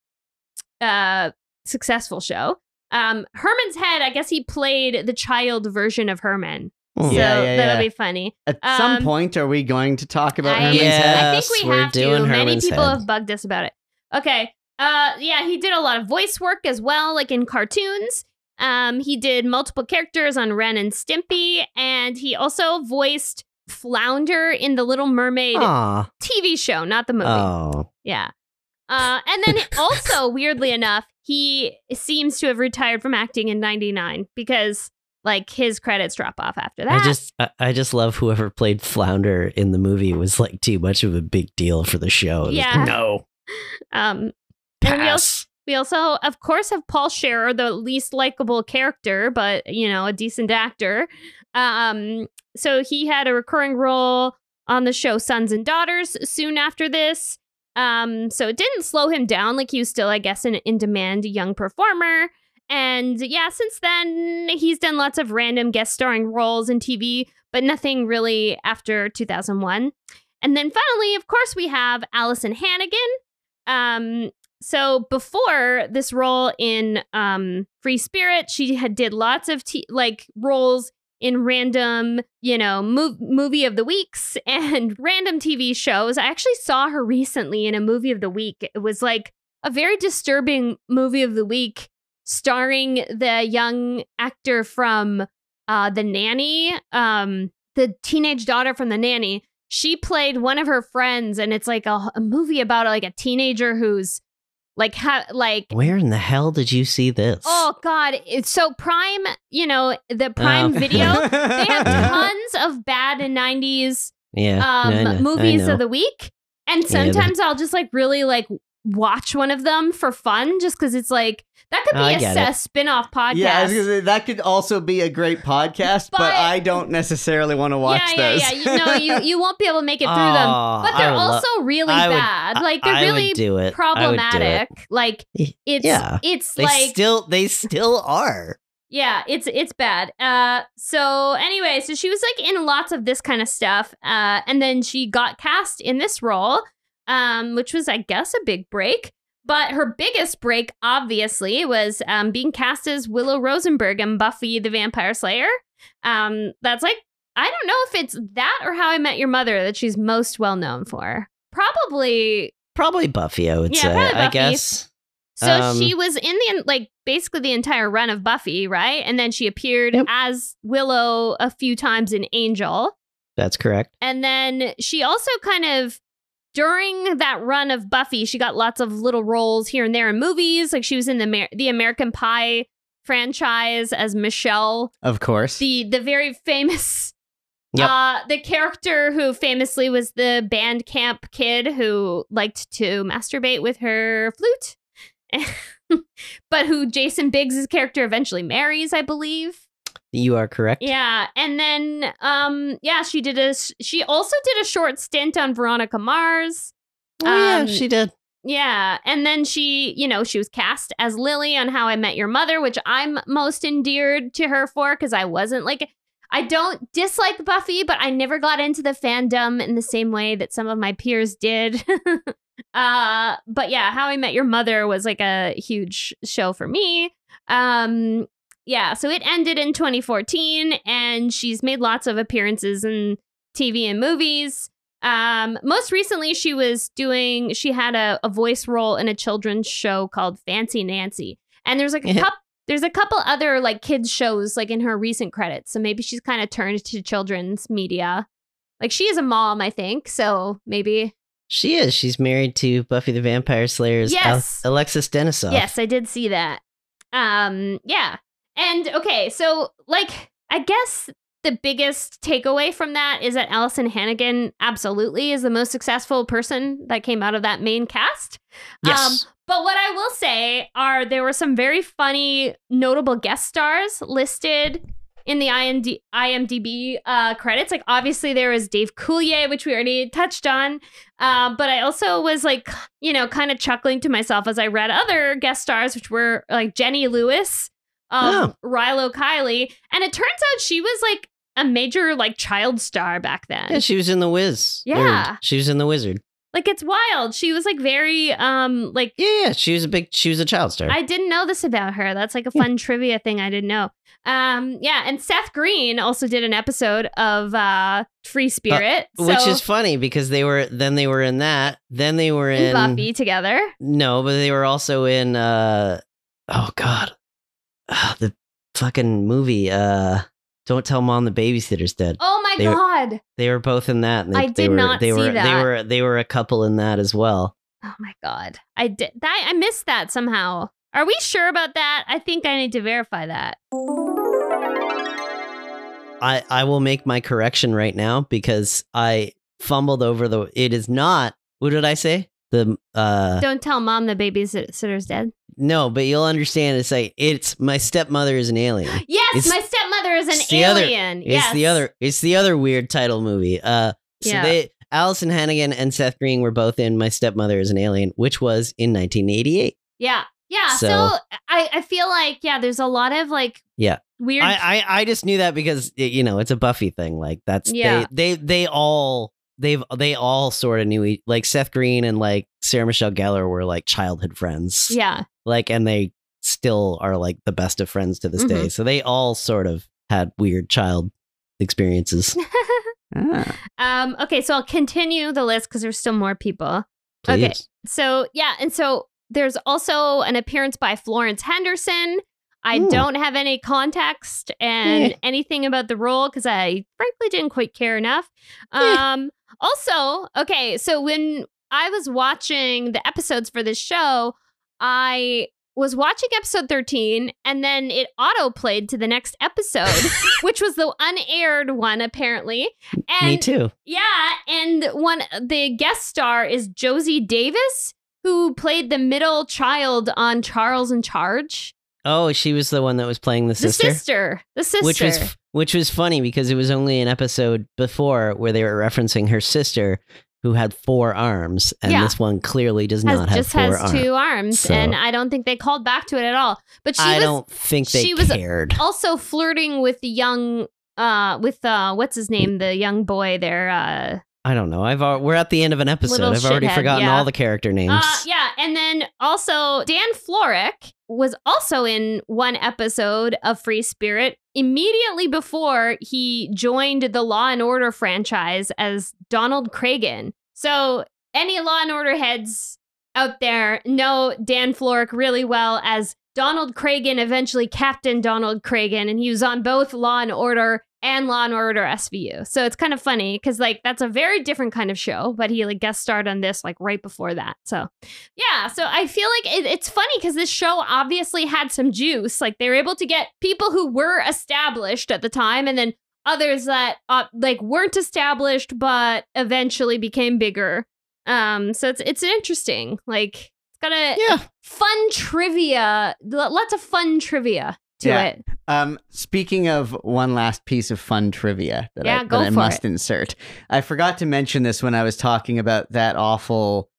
[SPEAKER 2] successful show. Herman's Head, I guess he played the child version of Herman. So that'll be funny.
[SPEAKER 1] At some point, are we going to talk about Herman's
[SPEAKER 3] Yes,
[SPEAKER 1] Head?
[SPEAKER 2] I think we
[SPEAKER 3] we're
[SPEAKER 2] have
[SPEAKER 3] doing
[SPEAKER 2] to. Many
[SPEAKER 3] Herman's
[SPEAKER 2] people
[SPEAKER 3] Head.
[SPEAKER 2] have bugged us about it. Okay. Yeah, he did a lot of voice work as well, like in cartoons. He did multiple characters on Ren and Stimpy, and he also voiced Flounder in the Little Mermaid
[SPEAKER 3] Aw.
[SPEAKER 2] TV show, not the movie.
[SPEAKER 3] Oh.
[SPEAKER 2] Yeah. And then also, weirdly enough, he seems to have retired from acting in 99 because like his credits drop off after that.
[SPEAKER 3] I just love whoever played Flounder in the movie was like too much of a big deal for the show. It was,
[SPEAKER 2] Yeah.
[SPEAKER 3] no.
[SPEAKER 2] And
[SPEAKER 3] Pass.
[SPEAKER 2] we also, of course, have Paul Scherer, the least likable character, but, a decent actor. So he had a recurring role on the show Sons and Daughters soon after this. So it didn't slow him down. Like he was still, I guess, an in-demand young performer. And yeah, since then, he's done lots of random guest starring roles in TV, but nothing really after 2001. And then finally, of course, we have Allison Hannigan. So before this role in Free Spirit, she did lots of roles in random, movie of the weeks and random TV shows. I actually saw her recently in a movie of the week. It was like a very disturbing movie of the week starring the young actor from The Nanny, the teenage daughter from The Nanny. She played one of her friends, and it's like a movie about like a teenager who's where
[SPEAKER 3] in the hell did you see this?
[SPEAKER 2] Oh God. It's so Prime, the Prime Video, they have tons of bad 90s movies of the week. And sometimes I'll just really watch one of them for fun, just because it's like, that could be a spin-off podcast.
[SPEAKER 1] Yeah, I was gonna say, that could also be a great podcast, but I don't necessarily want to watch those.
[SPEAKER 2] Yeah. You won't be able to make it through them. But they're also really bad. They're really problematic.
[SPEAKER 3] They still are.
[SPEAKER 2] Yeah, it's bad. So anyway, so she was in lots of this kind of stuff. And then she got cast in this role, which was, I guess, a big break. But her biggest break, obviously, was being cast as Willow Rosenberg in Buffy the Vampire Slayer. That's I don't know if it's that or How I Met Your Mother that she's most well known for. Probably
[SPEAKER 3] Buffy, I would say. I guess.
[SPEAKER 2] So she was in basically the entire run of Buffy, right? And then she appeared as Willow a few times in Angel.
[SPEAKER 3] That's correct.
[SPEAKER 2] And then she also during that run of Buffy, she got lots of little roles here and there in movies. Like she was in the American Pie franchise as Michelle.
[SPEAKER 1] Of course.
[SPEAKER 2] The very famous, the character who famously was the band camp kid who liked to masturbate with her flute. But who Jason Biggs' character eventually marries, I believe.
[SPEAKER 3] You are correct.
[SPEAKER 2] Yeah, and then she also did a short stint on Veronica Mars.
[SPEAKER 3] Yeah, she did.
[SPEAKER 2] Yeah, and then she was cast as Lily on How I Met Your Mother, which I'm most endeared to her for, because I wasn't I don't dislike Buffy, but I never got into the fandom in the same way that some of my peers did. But yeah, How I Met Your Mother was a huge show for me. Yeah, so it ended in 2014, and she's made lots of appearances in TV and movies. Most recently, she had a voice role in a children's show called Fancy Nancy. And there's a couple other kids shows in her recent credits. So maybe she's kind of turned to children's media. She is a mom, I think, so maybe.
[SPEAKER 3] She is. She's married to Buffy the Vampire Slayer's Alexis Denisov.
[SPEAKER 2] Yes, I did see that. Yeah. And okay, so I guess the biggest takeaway from that is that Allison Hannigan absolutely is the most successful person that came out of that main cast.
[SPEAKER 3] Yes.
[SPEAKER 2] But what I will say there were some very funny, notable guest stars listed in the IMDb credits. Obviously there was Dave Coulier, which we already touched on. But I also was kind of chuckling to myself as I read other guest stars, which were Jenny Lewis, Rilo Kiley. And it turns out she was a major child star back then.
[SPEAKER 3] Yeah, she was in The Wiz.
[SPEAKER 2] Yeah.
[SPEAKER 3] She was in The Wizard.
[SPEAKER 2] It's wild. She was very
[SPEAKER 3] Yeah, she was a child star.
[SPEAKER 2] I didn't know this about her. That's a fun trivia thing I didn't know. Yeah, and Seth Green also did an episode of Free Spirit,
[SPEAKER 3] which is funny because they were in that. Then they were in
[SPEAKER 2] Buffy together.
[SPEAKER 3] No, but they were also in the fucking movie Don't Tell Mom the Babysitter's Dead.
[SPEAKER 2] Oh my God.
[SPEAKER 3] They were both in that. And
[SPEAKER 2] I did not see that.
[SPEAKER 3] They were a couple in that as well.
[SPEAKER 2] Oh my God. I missed that somehow. Are we sure about that? I think I need to verify that.
[SPEAKER 3] I will make my correction right now because I fumbled over it is not, what did I say?
[SPEAKER 2] Don't Tell Mom the Babysitter's Dead.
[SPEAKER 3] No, but you'll understand. It's My Stepmother is an Alien.
[SPEAKER 2] Yes, My Stepmother is an Alien.
[SPEAKER 3] It's the other weird title movie. Allison Hannigan and Seth Green were both in My Stepmother is an Alien, which was in 1988.
[SPEAKER 2] Yeah. Yeah. So I feel there's a lot of weird.
[SPEAKER 3] I just knew that because it's a Buffy thing. They all they all sort of knew like Seth Green and like Sarah Michelle Gellar were like childhood friends.
[SPEAKER 2] Yeah.
[SPEAKER 3] Like, and they still are like the best of friends to this
[SPEAKER 2] Mm-hmm.
[SPEAKER 3] day. So they all sort of had weird child experiences.
[SPEAKER 2] Okay, so I'll continue the list because there's still more people.
[SPEAKER 3] Please.
[SPEAKER 2] Okay, so yeah, and so there's also an appearance by Florence Henderson. I
[SPEAKER 3] Ooh.
[SPEAKER 2] don't have any context and anything about the role because I frankly didn't quite care enough. Also, okay, so when I was watching the episodes for this show, I was watching episode 13 and then it auto played to the next episode, which was the unaired one apparently. And
[SPEAKER 3] Me too.
[SPEAKER 2] yeah, and the guest star is Josie Davis, who played the middle child on Charles in Charge.
[SPEAKER 3] Oh, she was the one that was playing the sister.
[SPEAKER 2] The sister.
[SPEAKER 3] Which was funny because it was only an episode before where they were referencing her sister who had 4 arms, and
[SPEAKER 2] Yeah.
[SPEAKER 3] this one clearly does not have
[SPEAKER 2] just
[SPEAKER 3] 4
[SPEAKER 2] has
[SPEAKER 3] arms.
[SPEAKER 2] 2 arms,
[SPEAKER 3] So-
[SPEAKER 2] and I don't think they called back to it at all. But she
[SPEAKER 3] I
[SPEAKER 2] was
[SPEAKER 3] don't think they
[SPEAKER 2] she was-
[SPEAKER 3] cared.
[SPEAKER 2] also flirting with the young, what's his name, the young boy there.
[SPEAKER 3] I don't know. We're at the end of an episode.
[SPEAKER 2] Little
[SPEAKER 3] I've already
[SPEAKER 2] shithead,
[SPEAKER 3] forgotten
[SPEAKER 2] yeah.
[SPEAKER 3] all the character names.
[SPEAKER 2] Yeah, and then also Dan Florek was also in one episode of Free Spirit immediately before he joined the Law and Order franchise as Donald Cragen. So any Law and Order heads out there know Dan Florek really well as Donald Cragen, eventually Captain Donald Cragen, and he was on both Law and Order SVU. So it's kind of funny because like that's a very different kind of show, but he like guest starred on this like right before that. So yeah, so I feel like it's funny because this show obviously had some juice. Like they were able to get people who were established at the time, and then others that like weren't established but eventually became bigger. So it's interesting. Like it's got a fun trivia, lots of fun trivia to it.
[SPEAKER 1] Speaking of one last piece of fun trivia that
[SPEAKER 2] Yeah,
[SPEAKER 1] I,
[SPEAKER 2] go
[SPEAKER 1] that I
[SPEAKER 2] for
[SPEAKER 1] must
[SPEAKER 2] it.
[SPEAKER 1] insert. I forgot to mention this when I was talking about that awful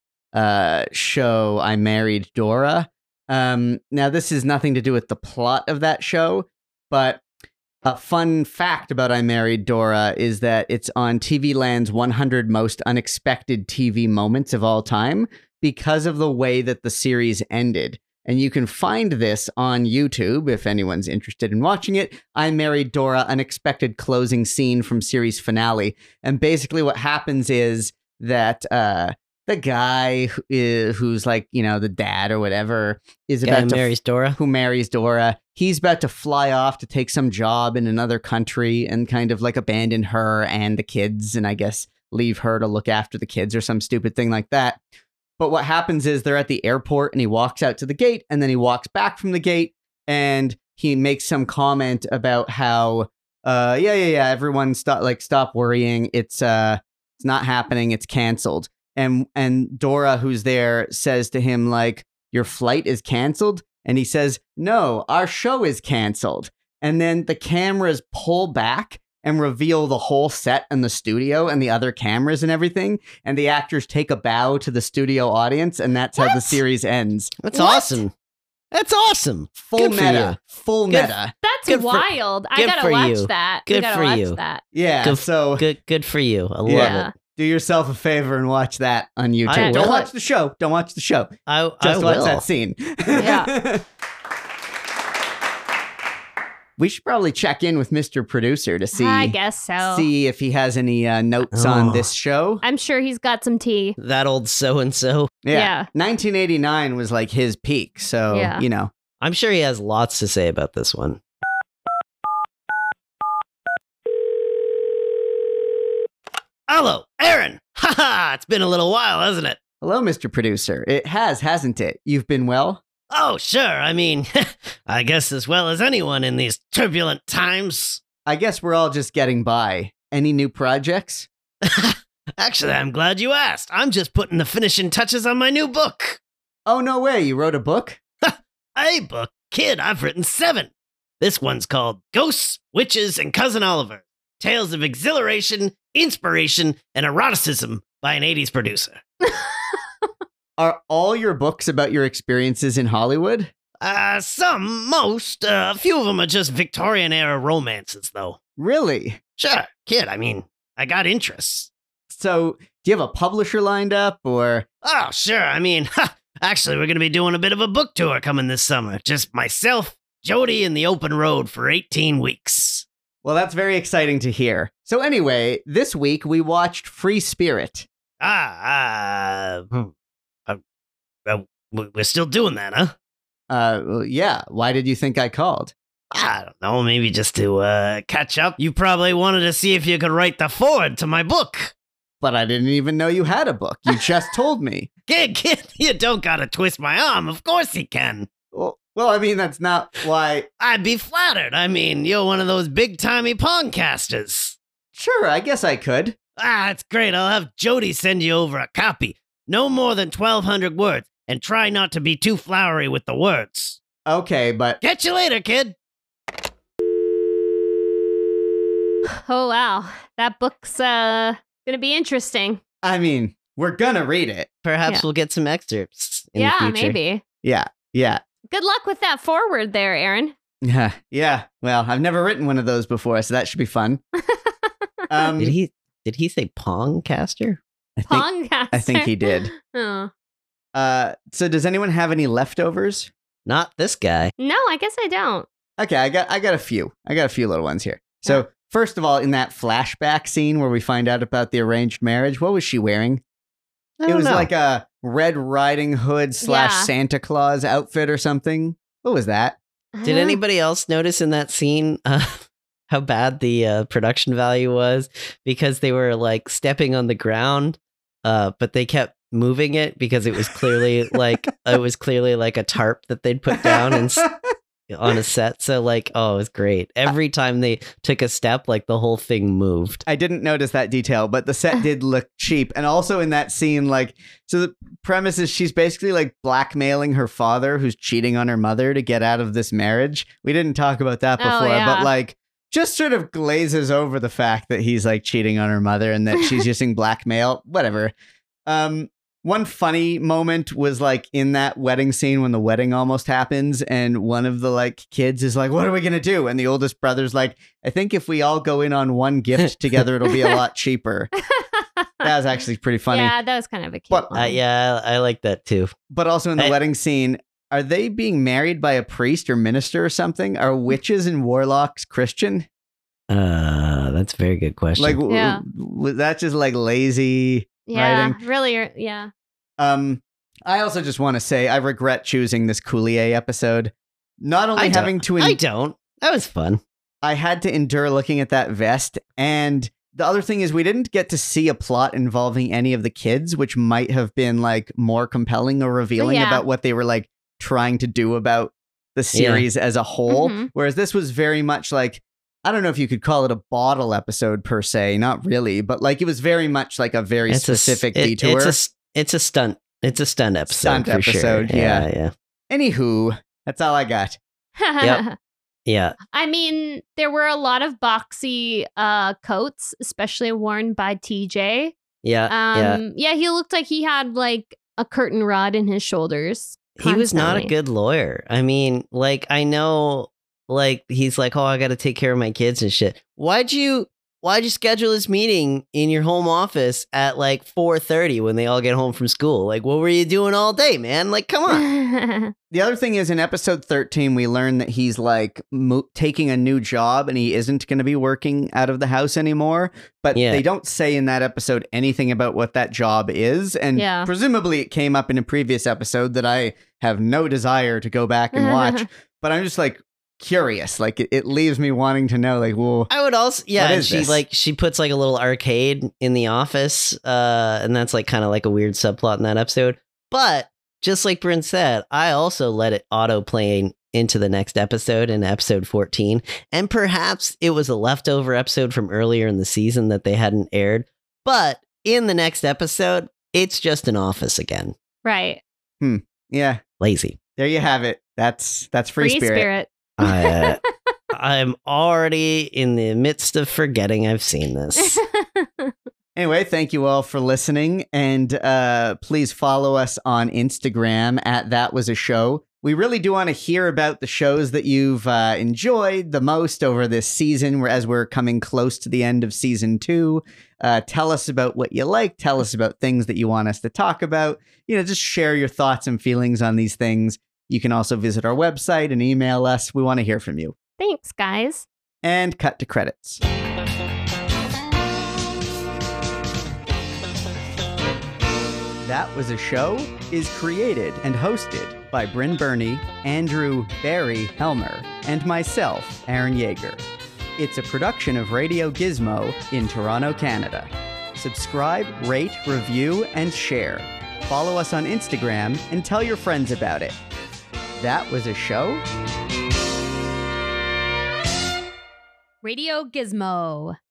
[SPEAKER 1] show, I Married Dora. Now, this is nothing to do with the plot of that show, but a fun fact about I Married Dora is that it's on TV Land's 100 Most Unexpected TV Moments of All Time because of the way that the series ended. And you can find this on YouTube if anyone's interested in watching it. I Married Dora, unexpected closing scene from series finale. And basically what happens is that the guy who's like, you know, the dad or whatever is
[SPEAKER 3] Guy
[SPEAKER 1] about to
[SPEAKER 3] marries Dora.
[SPEAKER 1] who marries Dora. He's about to fly off to take some job in another country and kind of like abandon her and the kids, and I guess leave her to look after the kids or some stupid thing like that. But what happens is they're at the airport and he walks out to the gate and then he walks back from the gate and he makes some comment about how, everyone stop worrying. It's not happening. It's canceled. And Dora, who's there, says to him like, your flight is canceled? And he says, no, our show is canceled. And then the cameras pull back and reveal the whole set and the studio and the other cameras and everything. And the actors take a bow to the studio audience, and that's how the series ends.
[SPEAKER 3] That's
[SPEAKER 2] What?
[SPEAKER 3] awesome. That's awesome.
[SPEAKER 1] Full
[SPEAKER 3] Good for
[SPEAKER 1] meta. Full
[SPEAKER 3] Good.
[SPEAKER 1] meta.
[SPEAKER 2] That's
[SPEAKER 3] Good for-
[SPEAKER 2] wild. I
[SPEAKER 3] good
[SPEAKER 2] gotta
[SPEAKER 3] for
[SPEAKER 2] watch
[SPEAKER 3] you.
[SPEAKER 2] that.
[SPEAKER 3] Good
[SPEAKER 2] I gotta
[SPEAKER 3] for
[SPEAKER 2] watch
[SPEAKER 3] you.
[SPEAKER 2] that.
[SPEAKER 1] Yeah,
[SPEAKER 3] Good-
[SPEAKER 1] so
[SPEAKER 3] Good for you. I love
[SPEAKER 1] Yeah.
[SPEAKER 3] it.
[SPEAKER 1] do yourself a favor and watch that on YouTube.
[SPEAKER 3] I
[SPEAKER 1] Don't
[SPEAKER 3] will.
[SPEAKER 1] watch the show. Don't watch the show.
[SPEAKER 3] I
[SPEAKER 1] Just watch
[SPEAKER 3] will.
[SPEAKER 1] that scene.
[SPEAKER 2] Yeah.
[SPEAKER 1] We should probably check in with Mr. Producer to
[SPEAKER 2] I guess so.
[SPEAKER 1] see if he has any notes on
[SPEAKER 3] Oh.
[SPEAKER 1] this show.
[SPEAKER 2] I'm sure he's got some tea.
[SPEAKER 3] That old so-and-so.
[SPEAKER 2] Yeah.
[SPEAKER 1] 1989 was like his peak. So,
[SPEAKER 2] Yeah.
[SPEAKER 1] you know.
[SPEAKER 3] I'm sure he has lots to say about this one. Hello, Aaron. Haha, it's been a little while, hasn't it?
[SPEAKER 1] Hello, Mr. Producer. It has, hasn't it? You've been well?
[SPEAKER 3] Oh, sure. I mean, I guess as well as anyone in these turbulent times.
[SPEAKER 1] I guess we're all just getting by. Any new projects?
[SPEAKER 3] Actually, I'm glad you asked. I'm just putting the finishing touches on my new book.
[SPEAKER 1] Oh, no way. You wrote a book?
[SPEAKER 3] A book? Kid, I've written 7. This one's called Ghosts, Witches, and Cousin Oliver. Tales of exhilaration, inspiration, and eroticism by an 80s producer.
[SPEAKER 1] Are all your books about your experiences in Hollywood?
[SPEAKER 3] Most. A few of them are just Victorian era romances, though.
[SPEAKER 1] Really?
[SPEAKER 3] Sure, kid, I mean, I got interests.
[SPEAKER 1] So, do you have a publisher lined up, or?
[SPEAKER 4] Oh, sure. I mean, actually, we're going to be doing a bit of a book tour coming this summer. Just myself, Jody, and the open road for 18 weeks.
[SPEAKER 1] Well, that's very exciting to hear. So anyway, this week we watched Free Spirit.
[SPEAKER 4] We're still doing that, huh?
[SPEAKER 1] Well, yeah. Why did you think I called?
[SPEAKER 4] I don't know, maybe just to catch up. You probably wanted to see if you could write the foreword to my book.
[SPEAKER 1] But I didn't even know you had a book. You just told me.
[SPEAKER 4] Kid, you don't gotta twist my arm. Of course he can.
[SPEAKER 1] Well, I mean, that's not why.
[SPEAKER 4] I'd be flattered. I mean, you're one of those big-timey pongcasters.
[SPEAKER 1] Sure, I guess I could.
[SPEAKER 4] That's great. I'll have Jody send you over a copy. No more than 1,200 words, and try not to be too flowery with the words.
[SPEAKER 1] Okay, but...
[SPEAKER 4] Catch you later, kid.
[SPEAKER 2] Oh, wow. That book's gonna be interesting.
[SPEAKER 1] I mean, we're gonna read it.
[SPEAKER 3] Perhaps
[SPEAKER 2] Yeah.
[SPEAKER 3] we'll get some excerpts in the
[SPEAKER 2] Yeah,
[SPEAKER 3] future.
[SPEAKER 2] maybe.
[SPEAKER 1] Yeah.
[SPEAKER 2] Good luck with that forward there, Aaron.
[SPEAKER 1] Yeah. Well, I've never written one of those before, so that should be fun.
[SPEAKER 3] Did he say Pongcaster?
[SPEAKER 1] I think he did.
[SPEAKER 2] Oh.
[SPEAKER 1] So does anyone have any leftovers?
[SPEAKER 3] Not this guy.
[SPEAKER 2] No, I guess I don't.
[SPEAKER 1] Okay, I got a few. I got a few little ones here. So first of all, in that flashback scene where we find out about the arranged marriage, what was she wearing? It was like a Red Riding Hood / Santa Claus outfit or something. What was that?
[SPEAKER 3] Did anybody else notice in that scene how bad the production value was? Because they were like stepping on the ground, but they kept moving it because it was clearly like a tarp that they'd put down and on a set. So like, oh, it was great. Every time they took a step, like the whole thing moved.
[SPEAKER 1] I didn't notice that detail, but the set did look cheap. And also in that scene, like, so the premise is she's basically like blackmailing her father who's cheating on her mother to get out of this marriage. We didn't talk about that before, but like just sort of glazes over the fact that he's like cheating on her mother and that she's using blackmail, whatever. One funny moment was like in that wedding scene when the wedding almost happens and one of the like kids is like, what are we going to do? And the oldest brother's like, I think if we all go in on one gift together, it'll be a lot cheaper. That was actually pretty funny.
[SPEAKER 2] Yeah, that was kind of a cute
[SPEAKER 1] But-
[SPEAKER 2] one.
[SPEAKER 3] Yeah, I like that too.
[SPEAKER 1] But also in the wedding scene, are they being married by a priest or minister or something? Are witches and warlocks Christian?
[SPEAKER 3] That's a very good question.
[SPEAKER 1] Like,
[SPEAKER 2] Yeah.
[SPEAKER 1] was that just like lazy
[SPEAKER 2] Yeah,
[SPEAKER 1] writing?
[SPEAKER 2] really, yeah.
[SPEAKER 1] I also just want to say I regret choosing this Coulier episode. Not only
[SPEAKER 3] I
[SPEAKER 1] having to,
[SPEAKER 3] I don't. That was fun.
[SPEAKER 1] I had to endure looking at that vest, and the other thing is we didn't get to see a plot involving any of the kids, which might have been like more compelling or revealing
[SPEAKER 2] Yeah.
[SPEAKER 1] about what they were like trying to do about the series as a whole.
[SPEAKER 2] Mhm.
[SPEAKER 1] Whereas this was very much like, I don't know if you could call it a bottle episode per se, not really, but like it was very much like a very specific detour.
[SPEAKER 3] It's a stunt. It's a stunt episode.
[SPEAKER 1] Stunt
[SPEAKER 3] for sure.
[SPEAKER 1] episode, yeah.
[SPEAKER 3] Yeah.
[SPEAKER 1] Anywho, that's all I got.
[SPEAKER 3] Yep. Yeah.
[SPEAKER 2] I mean, there were a lot of boxy coats, especially worn by TJ.
[SPEAKER 3] Yeah.
[SPEAKER 2] Yeah, he looked like he had like a curtain rod in his shoulders.
[SPEAKER 3] He was not a
[SPEAKER 2] constantly.
[SPEAKER 3] good lawyer. I mean, like, I know, like, he's like, oh, I got to take care of my kids and shit. Why'd you schedule this meeting in your home office at like 4:30 when they all get home from school? Like, what were you doing all day, man? Like, come on.
[SPEAKER 1] The other thing is in episode 13, we learn that he's like taking a new job and he isn't going to be working out of the house anymore. But
[SPEAKER 3] Yeah.
[SPEAKER 1] they don't say in that episode anything about what that job is. And
[SPEAKER 2] Yeah.
[SPEAKER 1] presumably it came up in a previous episode that I have no desire to go back and watch. But I'm just like curious. Like it leaves me wanting to know, like, well,
[SPEAKER 3] I would also, yeah,
[SPEAKER 1] What
[SPEAKER 3] and
[SPEAKER 1] is
[SPEAKER 3] she
[SPEAKER 1] this?
[SPEAKER 3] like, she puts like a little arcade in the office. And that's like kind of like a weird subplot in that episode. But just like Bryn said, I also let it auto play into the next episode in episode 14. And perhaps it was a leftover episode from earlier in the season that they hadn't aired. But in the next episode, it's just an office again.
[SPEAKER 2] Right.
[SPEAKER 1] yeah,
[SPEAKER 3] Lazy.
[SPEAKER 1] there you have it. That's Free Spirit.
[SPEAKER 3] I'm already in the midst of forgetting I've seen this.
[SPEAKER 1] Anyway, thank you all for listening. And please follow us on Instagram at That Was a Show. We really do want to hear about the shows that you've enjoyed the most over this season, as we're coming close to the end of season 2. Tell us about what you like. Tell us about things that you want us to talk about. Just share your thoughts and feelings on these things. You can also visit our website and email us. We want to hear from you.
[SPEAKER 2] Thanks, guys.
[SPEAKER 1] And cut to credits. That Was a Show is created and hosted by Bryn Burney, Andrew Barry Helmer, and myself, Aaron Yeager. It's a production of Radio Gizmo in Toronto, Canada. Subscribe, rate, review, and share. Follow us on Instagram and tell your friends about it. That Was a Show?
[SPEAKER 2] Radio Gizmo.